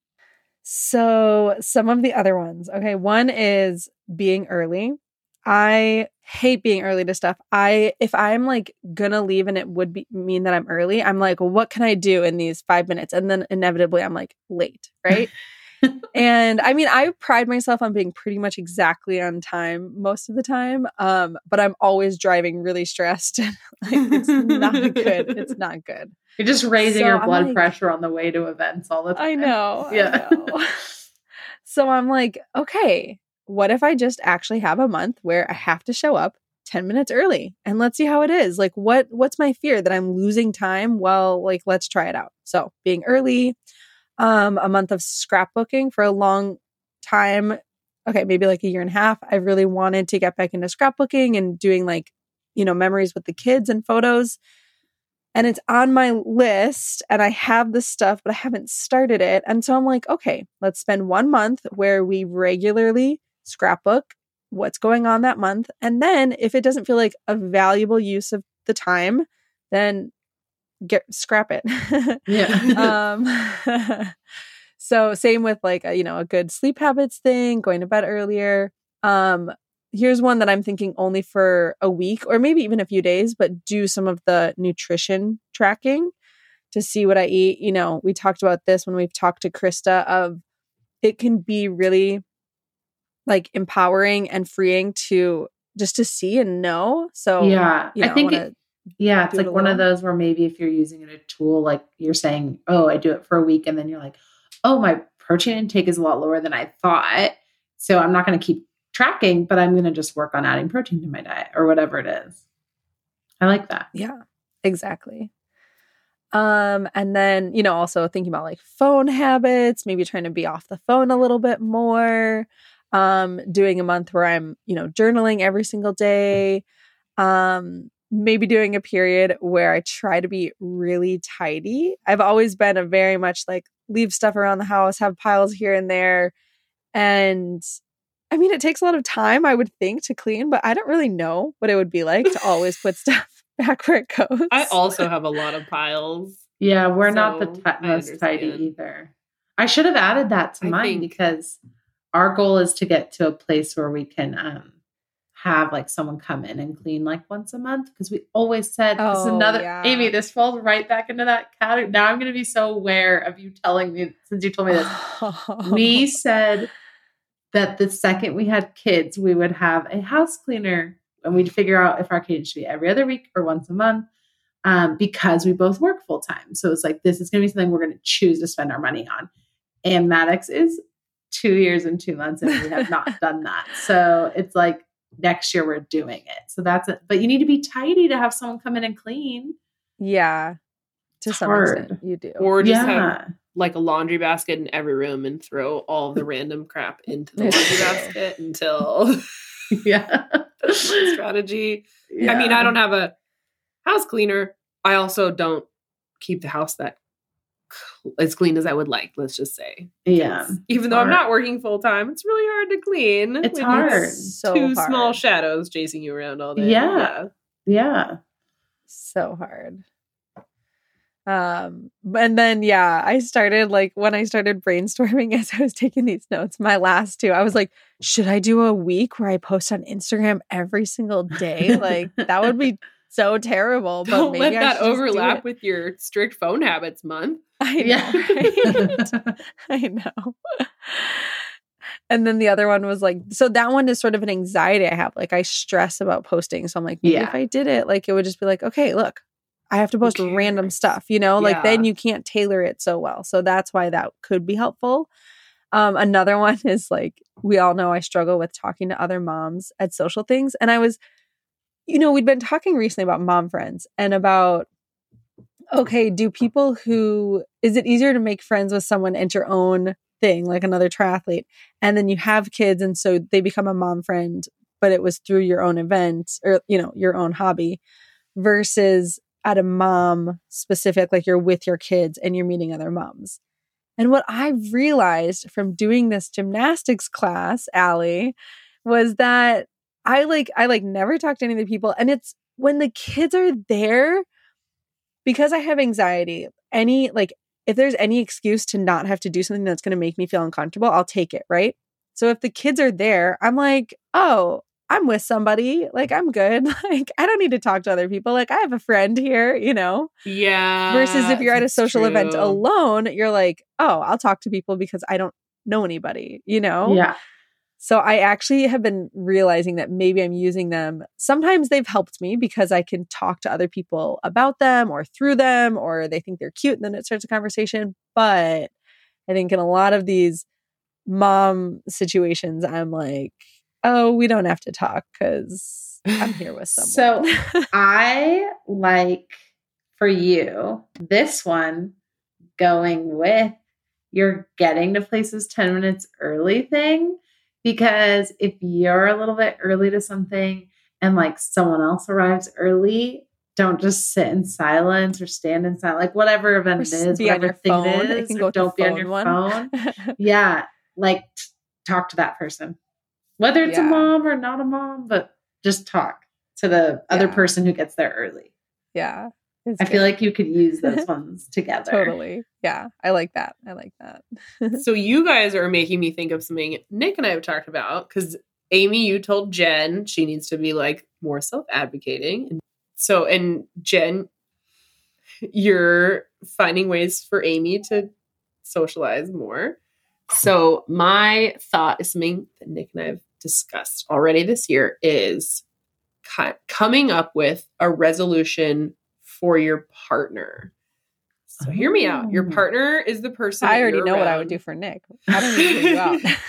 So some of the other ones. Okay, one is being early. I hate being early to stuff. If I'm like gonna leave and it would mean that I'm early, I'm like, well, what can I do in these 5 minutes? And then inevitably I'm like late, right? And I mean, I pride myself on being pretty much exactly on time most of the time. But I'm always driving really stressed. Like, it's not good. It's not good. You're just raising your blood pressure on the way to events all the time. I know. Yeah. I know. So I'm like, okay, what if I just actually have a month where I have to show up 10 minutes early and let's see how it is? Like, what's my fear that I'm losing time? Well, like, let's try it out. So being early, a month of scrapbooking for a long time. Okay. Maybe like a year and a half. I really wanted to get back into scrapbooking and doing like, you know, memories with the kids and photos. And it's on my list and I have the stuff, but I haven't started it. And so I'm like, okay, let's spend 1 month where we regularly scrapbook what's going on that month. And then if it doesn't feel like a valuable use of the time, then scrap it. Yeah. So same with like, a good sleep habits thing, going to bed earlier. Here's one that I'm thinking only for a week or maybe even a few days, but do some of the nutrition tracking to see what I eat. You know, we talked about this when we've talked to Krista of it can be really like empowering and freeing to just to see and know. So yeah, I think it's like one of those where maybe if you're using it a tool, like you're saying, oh, I do it for a week. And then you're like, oh, my protein intake is a lot lower than I thought. So I'm not going to keep tracking, but I'm going to just work on adding protein to my diet or whatever it is. I like that. Yeah, exactly. And then, also thinking about like phone habits, maybe trying to be off the phone a little bit more. Doing a month where I'm, journaling every single day. Maybe doing a period where I try to be really tidy. I've always been a very much like leave stuff around the house, have piles here and there. And I mean, it takes a lot of time, I would think, to clean, but I don't really know what it would be like to always put stuff back where it goes. I also have a lot of piles. Yeah, we're not the most tidy either. I should have added that to mine because our goal is to get to a place where we can have like someone come in and clean like once a month, because we always said this is another Amy, this falls right back into that category. Now I'm going to be so aware of you telling me, since you told me this. We said that the second we had kids, we would have a house cleaner and we'd figure out if our cadence should be every other week or once a month, because we both work full time. So it's like, this is going to be something we're going to choose to spend our money on. And Maddox is 2 years and 2 months and we have not done that. So it's like, next year we're doing it. So that's it. But you need to be tidy to have someone come in and clean. Yeah. To some extent you do. Or just have like a laundry basket in every room and throw all the random crap into the laundry basket until strategy. Yeah. I mean, I don't have a house cleaner. I also don't keep the house that as clean as I would like, let's just say. Yeah. Even though I'm not working full time, it's really hard to clean. It's hard. It's two small shadows chasing you around all day. Yeah. So hard. And then, I started when I started brainstorming as I was taking these notes, my last 2, I was like, should I do a week where I post on Instagram every single day? Like that would be so terrible. Don't but maybe let that overlap with your strict phone habits month. I know. Right? I know. And then the other one was like, so that one is sort of an anxiety I have. Like I stress about posting. So I'm like, maybe if I did it, like it would just be like, okay, look, I have to post random stuff, like then you can't tailor it so well. So that's why that could be helpful. Another one is like, we all know I struggle with talking to other moms at social things. And I was, we'd been talking recently about mom friends and about, okay, is it easier to make friends with someone at your own thing, like another triathlete, and then you have kids and so they become a mom friend, but it was through your own event or, your own hobby, versus at a mom specific, like you're with your kids and you're meeting other moms. And what I realized from doing this gymnastics class, Allie, was that I never talk to any of the people. And it's when the kids are there, because I have anxiety, if there's any excuse to not have to do something that's going to make me feel uncomfortable, I'll take it, right? So if the kids are there, I'm like, oh, I'm with somebody. Like, I'm good. Like, I don't need to talk to other people. Like, I have a friend here, Yeah. Versus if you're at a social event alone, you're like, oh, I'll talk to people because I don't know anybody, Yeah. So I actually have been realizing that maybe I'm using them. Sometimes they've helped me because I can talk to other people about them or through them, or they think they're cute and then it starts a conversation. But I think in a lot of these mom situations, I'm like, oh, we don't have to talk because I'm here with someone. So I like for you, this one going with your getting to places 10 minutes early thing. Because if you're a little bit early to something and like someone else arrives early, don't just sit in silence or stand in silence, like whatever event it is, whatever thing it is, don't be on your phone. Yeah. Like talk to that person, whether it's a mom or not a mom, but just talk to the other person who gets there early. Yeah. I feel like you could use those ones together. Totally. Yeah. I like that. So you guys are making me think of something Nick and I have talked about, because Amy, you told Jen she needs to be like more self-advocating. And Jen, you're finding ways for Amy to socialize more. So my thought is something that Nick and I have discussed already this year is coming up with a resolution for your partner. So hear me out. Your partner is the person. I already know what I would do for Nick. I don't need to hear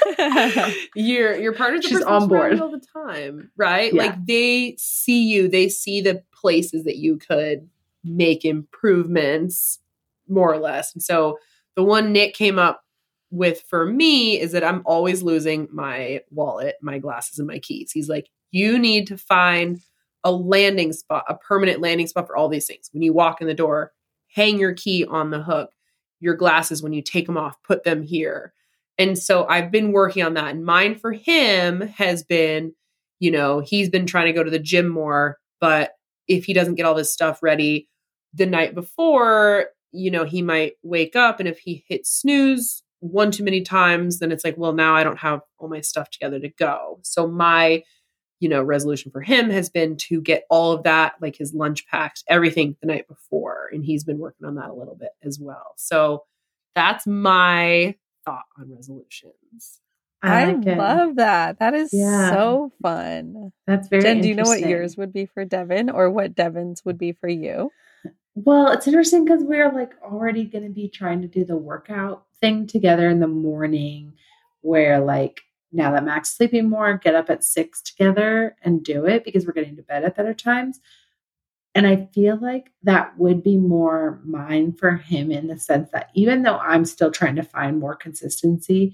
you out. Your partner's the She's person on board all the time, right? Yeah. Like they see you, they see the places that you could make improvements, more or less. And so the one Nick came up with for me is that I'm always losing my wallet, my glasses, and my keys. He's like, you need to find a landing spot, a permanent landing spot for all these things. When you walk in the door, hang your key on the hook, your glasses, when you take them off, put them here. And so I've been working on that. And mine for him has been, he's been trying to go to the gym more, but if he doesn't get all this stuff ready the night before, he might wake up, and if he hits snooze one too many times, then it's like, well, now I don't have all my stuff together to go. So my, resolution for him has been to get all of that, like his lunch packed, everything the night before. And he's been working on that a little bit as well. So that's my thought on resolutions. I love that. That is so fun. That's very Jen, do you know what yours would be for Devin, or what Devin's would be for you? Well, it's interesting because we're like already going to be trying to do the workout thing together in the morning, where like now that Mac's sleeping more, get up at 6 together and do it because we're getting to bed at better times. And I feel like that would be more mine for him, in the sense that even though I'm still trying to find more consistency,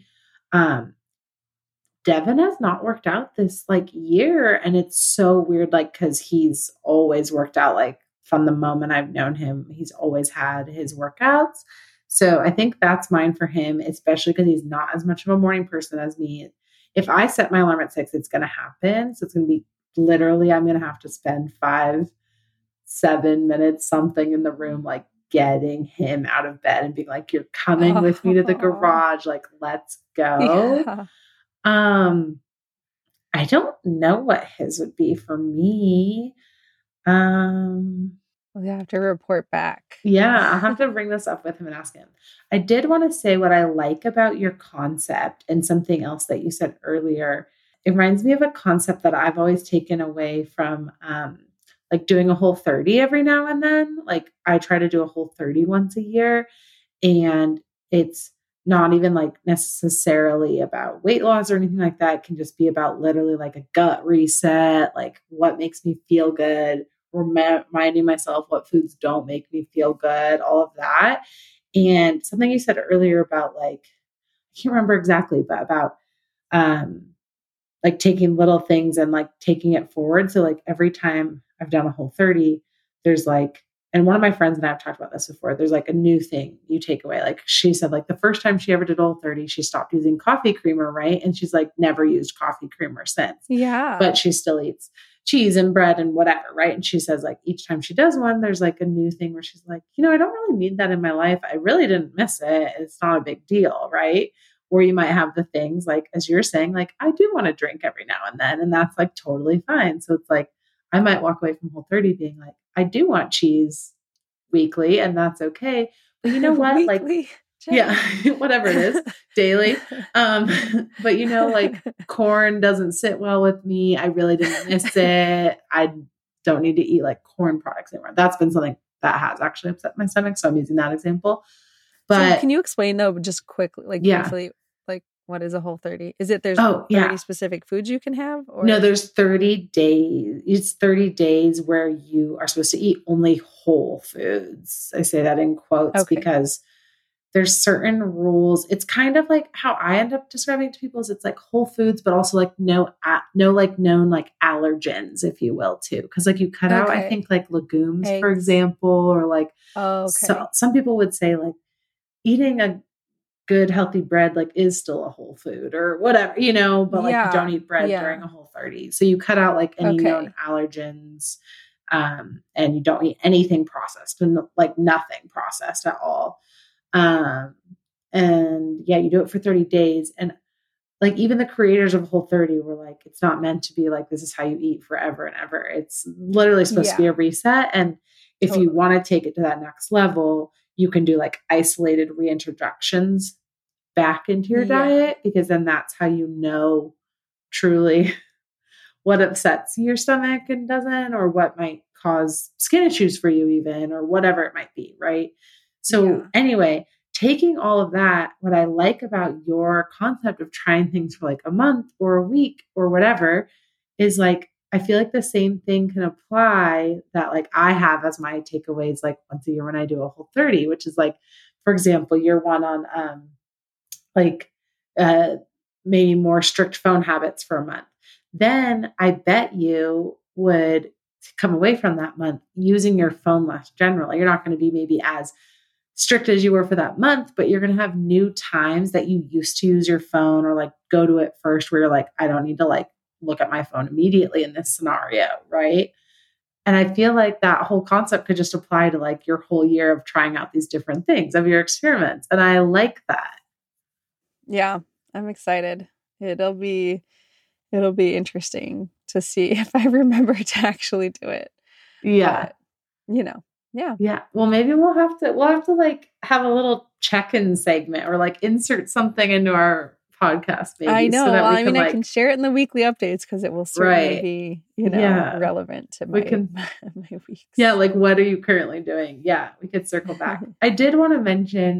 Devin has not worked out this like year. And it's so weird, like, because he's always worked out, like from the moment I've known him, he's always had his workouts. So I think that's mine for him, especially because he's not as much of a morning person as me. If I set my alarm at 6, it's going to happen. So it's going to be literally, I'm going to have to spend 5-7 minutes something in the room, like getting him out of bed and being like, you're coming with me to the garage. Like, let's go. Yeah. I don't know what his would be for me. We'll have to report back. Yeah, I'll have to bring this up with him and ask him. I did want to say what I like about your concept, and something else that you said earlier. It reminds me of a concept that I've always taken away from like doing a Whole30 every now and then. Like I try to do a Whole30 once a year, and it's not even like necessarily about weight loss or anything like that. It can just be about literally like a gut reset, like what makes me feel good, reminding myself what foods don't make me feel good, all of that. And something you said earlier about like, I can't remember exactly, but about like taking little things and like taking it forward. So like every time I've done a Whole30, there's like, and one of my friends and I have talked about this before, there's like a new thing you take away. Like she said, like the first time she ever did Whole30, she stopped using coffee creamer, right? And she's like never used coffee creamer since. Yeah. But she still eats cheese and bread and whatever, right? And she says like each time she does one, there's like a new thing where she's like, I don't really need that in my life. I really didn't miss it. It's not a big deal, right? Or you might have the things like, as you're saying, like I do want to drink every now and then, and that's like totally fine. So it's like, I might walk away from Whole30 being like, I do want cheese weekly, and that's okay. But you know what? Weekly? Like, yeah, whatever it is, daily. But like corn doesn't sit well with me. I really didn't miss it. I don't need to eat like corn products anymore. That's been something that has actually upset my stomach. So I'm using that example. But so can you explain though, just quickly, like briefly, like what is a Whole30? Is it there's 30 specific foods you can have? Or? No, there's 30 days. It's 30 days where you are supposed to eat only whole foods. I say that in quotes because there's certain rules. It's kind of like how I end up describing it to people is it's like whole foods, but also like no like known like allergens, if you will, too. Because like you cut out, I think like legumes, for example, or like so some people would say like eating a good healthy bread like is still a whole food or whatever, but like you don't eat bread during a Whole30. So you cut out like any known allergens, and you don't eat anything processed, and like nothing processed at all. And you do it for 30 days. And like even the creators of Whole30 were like, it's not meant to be like, this is how you eat forever and ever. It's literally supposed to be a reset. And if you want to take it to that next level, you can do like isolated reintroductions back into your diet, because then that's how you know truly what upsets your stomach and doesn't, or what might cause skin issues for you even, or whatever it might be. Right. So anyway, taking all of that, what I like about your concept of trying things for like a month or a week or whatever is like, I feel like the same thing can apply that like I have as my takeaways, like once a year when I do a Whole30, which is like, for example, year one on maybe more strict phone habits for a month. Then I bet you would come away from that month using your phone less generally. You're not going to be maybe as strict as you were for that month, but you're going to have new times that you used to use your phone or like go to it first where you're like, I don't need to like look at my phone immediately in this scenario. Right. And I feel like that whole concept could just apply to like your whole year of trying out these different things of your experiments. And I like that. Yeah, I'm excited. It'll be interesting to see if I remember to actually do it. Yeah. But, yeah. Yeah. Well, maybe we'll have to like have a little check-in segment or like insert something into our podcast. Maybe I know. So that I mean, I can share it in the weekly updates because it will certainly be, relevant to my weeks. Yeah. Like, what are you currently doing? Yeah. We could circle back. I did want to mention,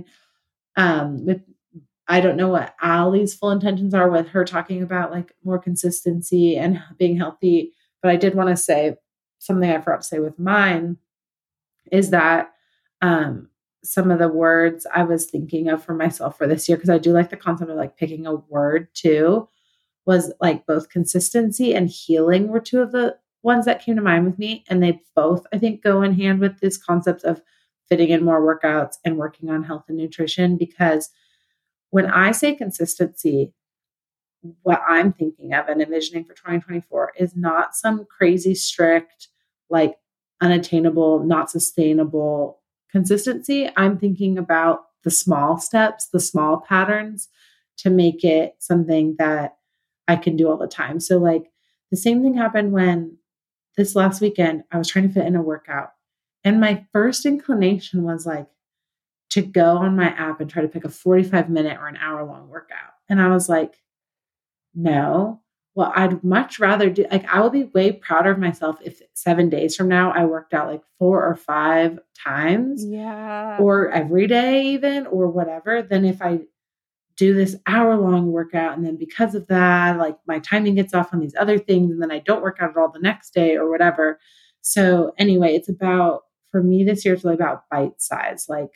I don't know what Allie's full intentions are with her talking about like more consistency and being healthy, but I did want to say something I forgot to say with mine is that some of the words I was thinking of for myself for this year, because I do like the concept of like picking a word too, was like both consistency and healing were two of the ones that came to mind with me. And they both, I think, go in hand with this concept of fitting in more workouts and working on health and nutrition. Because when I say consistency, what I'm thinking of and envisioning for 2024 is not some crazy strict, like unattainable, not sustainable consistency. I'm thinking about the small steps, the small patterns to make it something that I can do all the time. So like the same thing happened when this last weekend I was trying to fit in a workout. And my first inclination was like to go on my app and try to pick a 45-minute or an hour-long workout. And I was like, no. Well, I'd much rather do, like, I will be way prouder of myself if 7 days from now I worked out like 4 or 5 times. Yeah. Or every day even, or whatever, than if I do this hour-long workout. And then because of that, like my timing gets off on these other things. And then I don't work out at all the next day or whatever. So anyway, it's about, for me this year, it's really about bite size. Like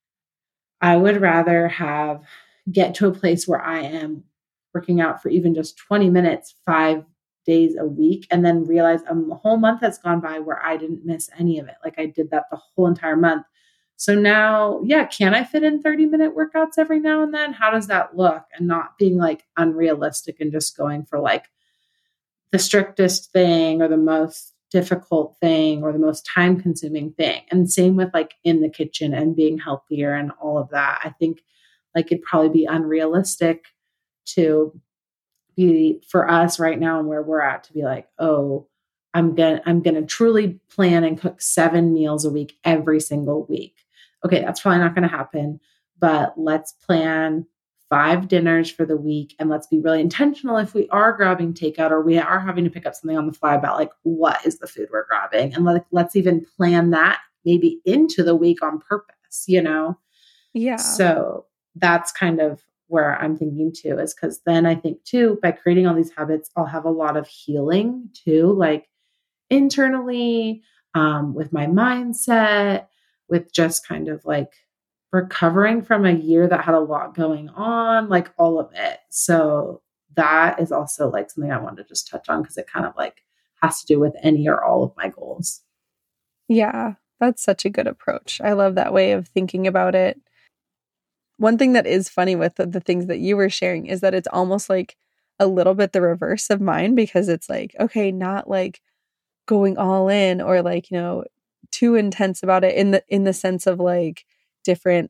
I would rather get to a place where I am working out for even just 20 minutes, 5 days a week, and then realize a whole month has gone by where I didn't miss any of it. Like I did that the whole entire month. So now, can I fit in 30-minute workouts every now and then? How does that look? And not being like unrealistic and just going for like the strictest thing or the most difficult thing or the most time consuming thing. And same with like in the kitchen and being healthier and all of that. I think like it'd probably be unrealistic to be for us right now and where we're at to be like, oh, I'm going to truly plan and cook 7 meals a week every single week. Okay. That's probably not going to happen, but let's plan 5 dinners for the week. And let's be really intentional if we are grabbing takeout or we are having to pick up something on the fly about like, what is the food we're grabbing? And let's even plan that maybe into the week on purpose, Yeah. So that's kind of where I'm thinking too, is because then I think too, by creating all these habits, I'll have a lot of healing too, like internally, with my mindset, with just kind of like recovering from a year that had a lot going on, like all of it. So that is also like something I wanted to just touch on because it kind of like has to do with any or all of my goals. Yeah, that's such a good approach. I love that way of thinking about it. One thing that is funny with the things that you were sharing is that it's almost like a little bit the reverse of mine, because it's like, okay, not like going all in or like, too intense about it in the sense of like different,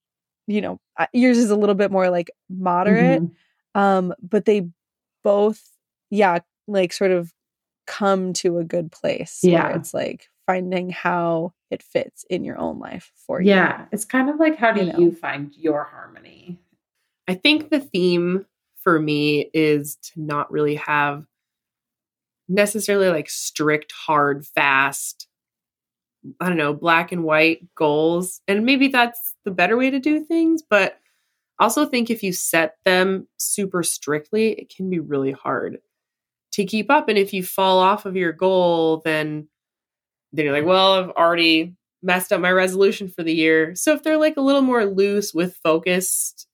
yours is a little bit more like moderate. Mm-hmm. But they both, like sort of come to a good place where it's like finding how it fits in your own life for you. Yeah. It's kind of like, how do you find your harmony? I think the theme for me is to not really have necessarily like strict, hard, fast, I don't know, black and white goals. And maybe that's the better way to do things. But I also think if you set them super strictly, it can be really hard to keep up. And if you fall off of your goal, then you're like, well, I've already messed up my resolution for the year. So if they're like a little more loose with focused,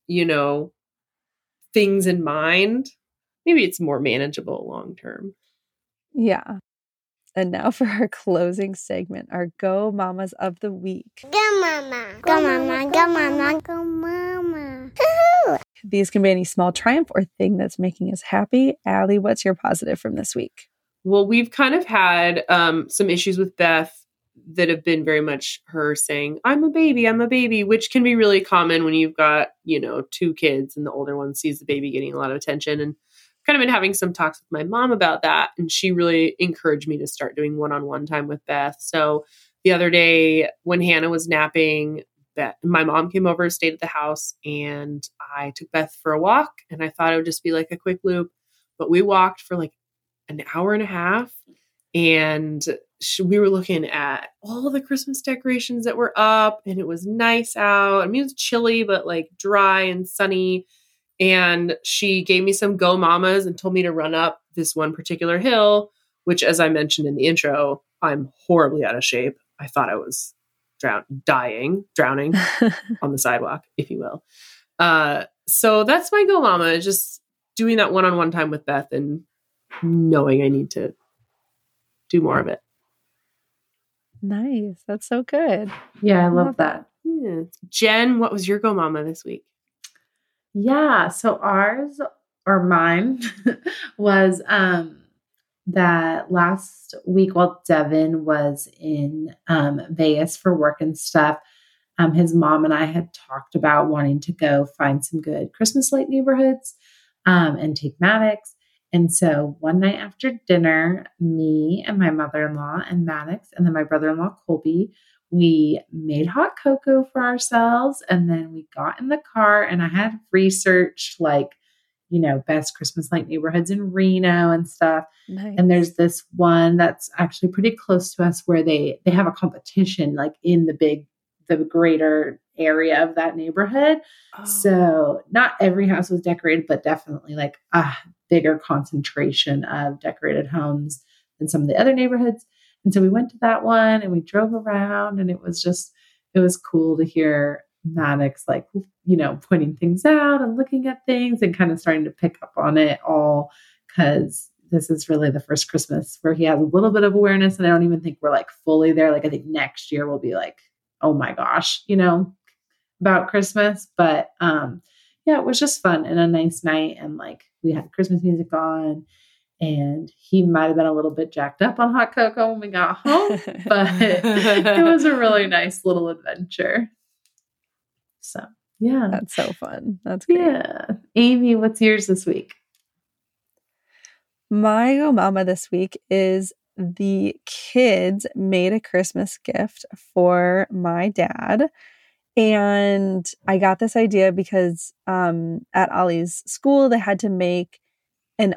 things in mind, maybe it's more manageable long term. Yeah. And now for our closing segment, our Go Mamas of the Week. Go Mama, go Mama, go Mama, go Mama. These can be any small triumph or thing that's making us happy. Allie, what's your positive from this week? Well, we've kind of had some issues with Beth that have been very much her saying, I'm a baby, which can be really common when you've got, 2 kids and the older one sees the baby getting a lot of attention. And kind of been having some talks with my mom about that. And she really encouraged me to start doing one-on-one time with Beth. So the other day when Hannah was napping, my mom came over, stayed at the house, and I took Beth for a walk. And I thought it would just be like a quick loop, but we walked for like an hour and a half. And we were looking at all the Christmas decorations that were up, and it was nice out. I mean, it was chilly, but like dry and sunny. And she gave me some Go Mamas and told me to run up this one particular hill, which, as I mentioned in the intro, I'm horribly out of shape. I thought I was drowning on the sidewalk, if you will. So that's my Go Mama, just doing that one-on-one time with Beth and knowing I need to do more of it. Nice. That's so good. Yeah, I love that. Yeah. Jen, what was your Go Mama this week? Yeah, so mine was that last week while Devin was in Vegas for work and stuff, his mom and I had talked about wanting to go find some good Christmas light neighborhoods and take Maddox. And so one night after dinner, me and my mother-in-law and Maddox, and then my brother-in-law Colby, we made hot cocoa for ourselves. And then we got in the car and I had researched best Christmas light neighborhoods in Reno and stuff. Nice. And there's this one that's actually pretty close to us where they have a competition like in the greater area of that neighborhood. Oh. So not every house was decorated, but definitely like a bigger concentration of decorated homes than some of the other neighborhoods. And so we went to that one and we drove around, and it was cool to hear Maddox pointing things out and looking at things and kind of starting to pick up on it all, because this is really the first Christmas where he has a little bit of awareness. And I don't even think we're like fully there. Like I think next year we'll be like, oh my gosh, about Christmas. But yeah, it was just fun and a nice night. And like we had Christmas music on, and he might have been a little bit jacked up on hot cocoa when we got home, but it was a really nice little adventure. So yeah. That's so fun. That's great. Yeah. Amy, what's yours this week? My Go Mama this week is the kids made a Christmas gift for my dad. And I got this idea because at Ollie's school, they had to make an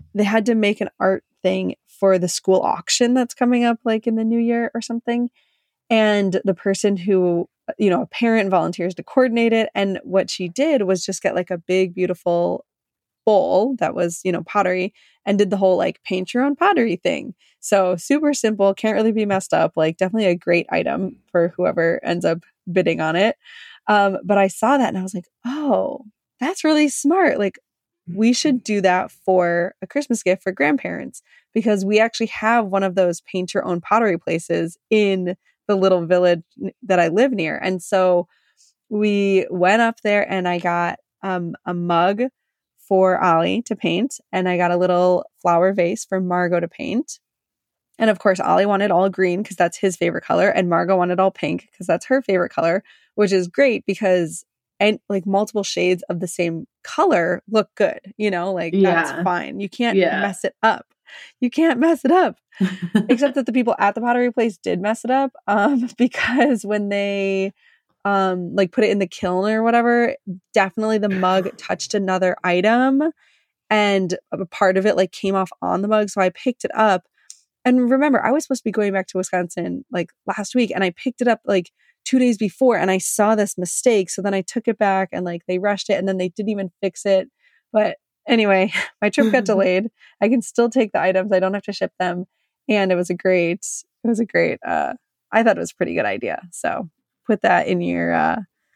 art thing for the school auction that's coming up like in the new year or something. And the person who, a parent volunteers to coordinate it. And what she did was just get like a big, beautiful bowl that was, pottery, and did the whole like paint your own pottery thing. So super simple, can't really be messed up, like definitely a great item for whoever ends up bidding on it. But I saw that and I was like, oh, that's really smart. Like we should do that for a Christmas gift for grandparents, because we actually have one of those paint your own pottery places in the little village that I live near. And so we went up there and I got a mug for Ollie to paint, and I got a little flower vase for Margot to paint. And of course, Ollie wanted all green because that's his favorite color, and Margot wanted all pink because that's her favorite color, which is great because like multiple shades of the same color look good, that's fine. You can't mess it up. You can't mess it up. Except that the people at the pottery place did mess it up because when they put it in the kiln or whatever, definitely the mug touched another item and a part of it like came off on the mug. So I picked it up. And remember, I was supposed to be going back to Wisconsin like last week, and I picked it up like 2 days before and I saw this mistake. So then I took it back and like they rushed it and then they didn't even fix it. But anyway, my trip got delayed. I can still take the items. I don't have to ship them. And it was a great, I thought it was a pretty good idea. So put that in your,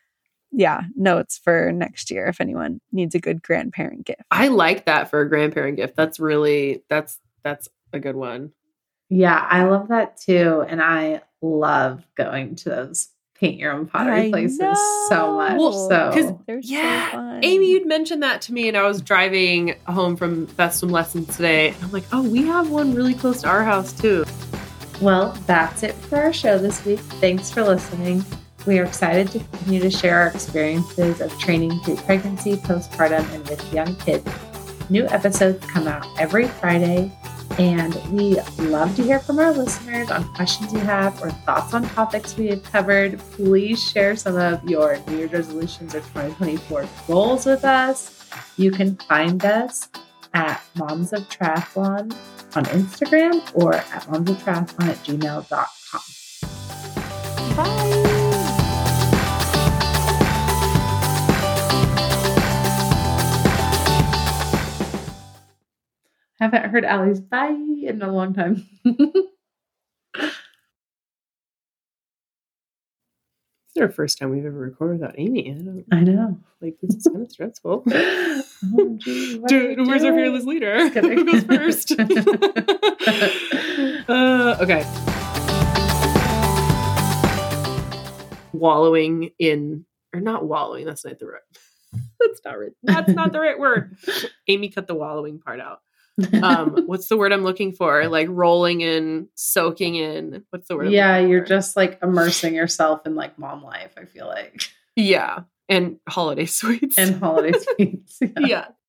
notes for next year if anyone needs a good grandparent gift. I like that for a grandparent gift. That's a good one. Yeah, I love that too. And I love going to those paint your own pottery places so much. Well, so They're so fun. Amy, you'd mentioned that to me, and I was driving home from Best Swim lessons today. And I'm like, oh, we have one really close to our house too. Well, that's it for our show this week. Thanks for listening. We are excited to continue to share our experiences of training through pregnancy, postpartum, and with young kids. New episodes come out every Friday, and we love to hear from our listeners on questions you have or thoughts on topics we have covered. Please share some of your New Year's resolutions or 2024 goals with us. You can find us at Moms of Triathlon on Instagram or at momsoftriathlon@gmail.com. Bye. Haven't heard Allie's bye in a long time. It's our first time we've ever recorded without Amy. I know. Like, this is kind of stressful. Oh, geez, Dude, where's our fearless leader? Who goes first? Okay. Wallowing in, or not wallowing. That's not the right. That's not the right word. Amy cut the wallowing part out. What's the word I'm looking for? Like rolling in, soaking in. What's the word? Yeah, you're just like immersing yourself in like mom life, I feel like. Yeah. And holiday sweets. And holiday sweets. Yeah.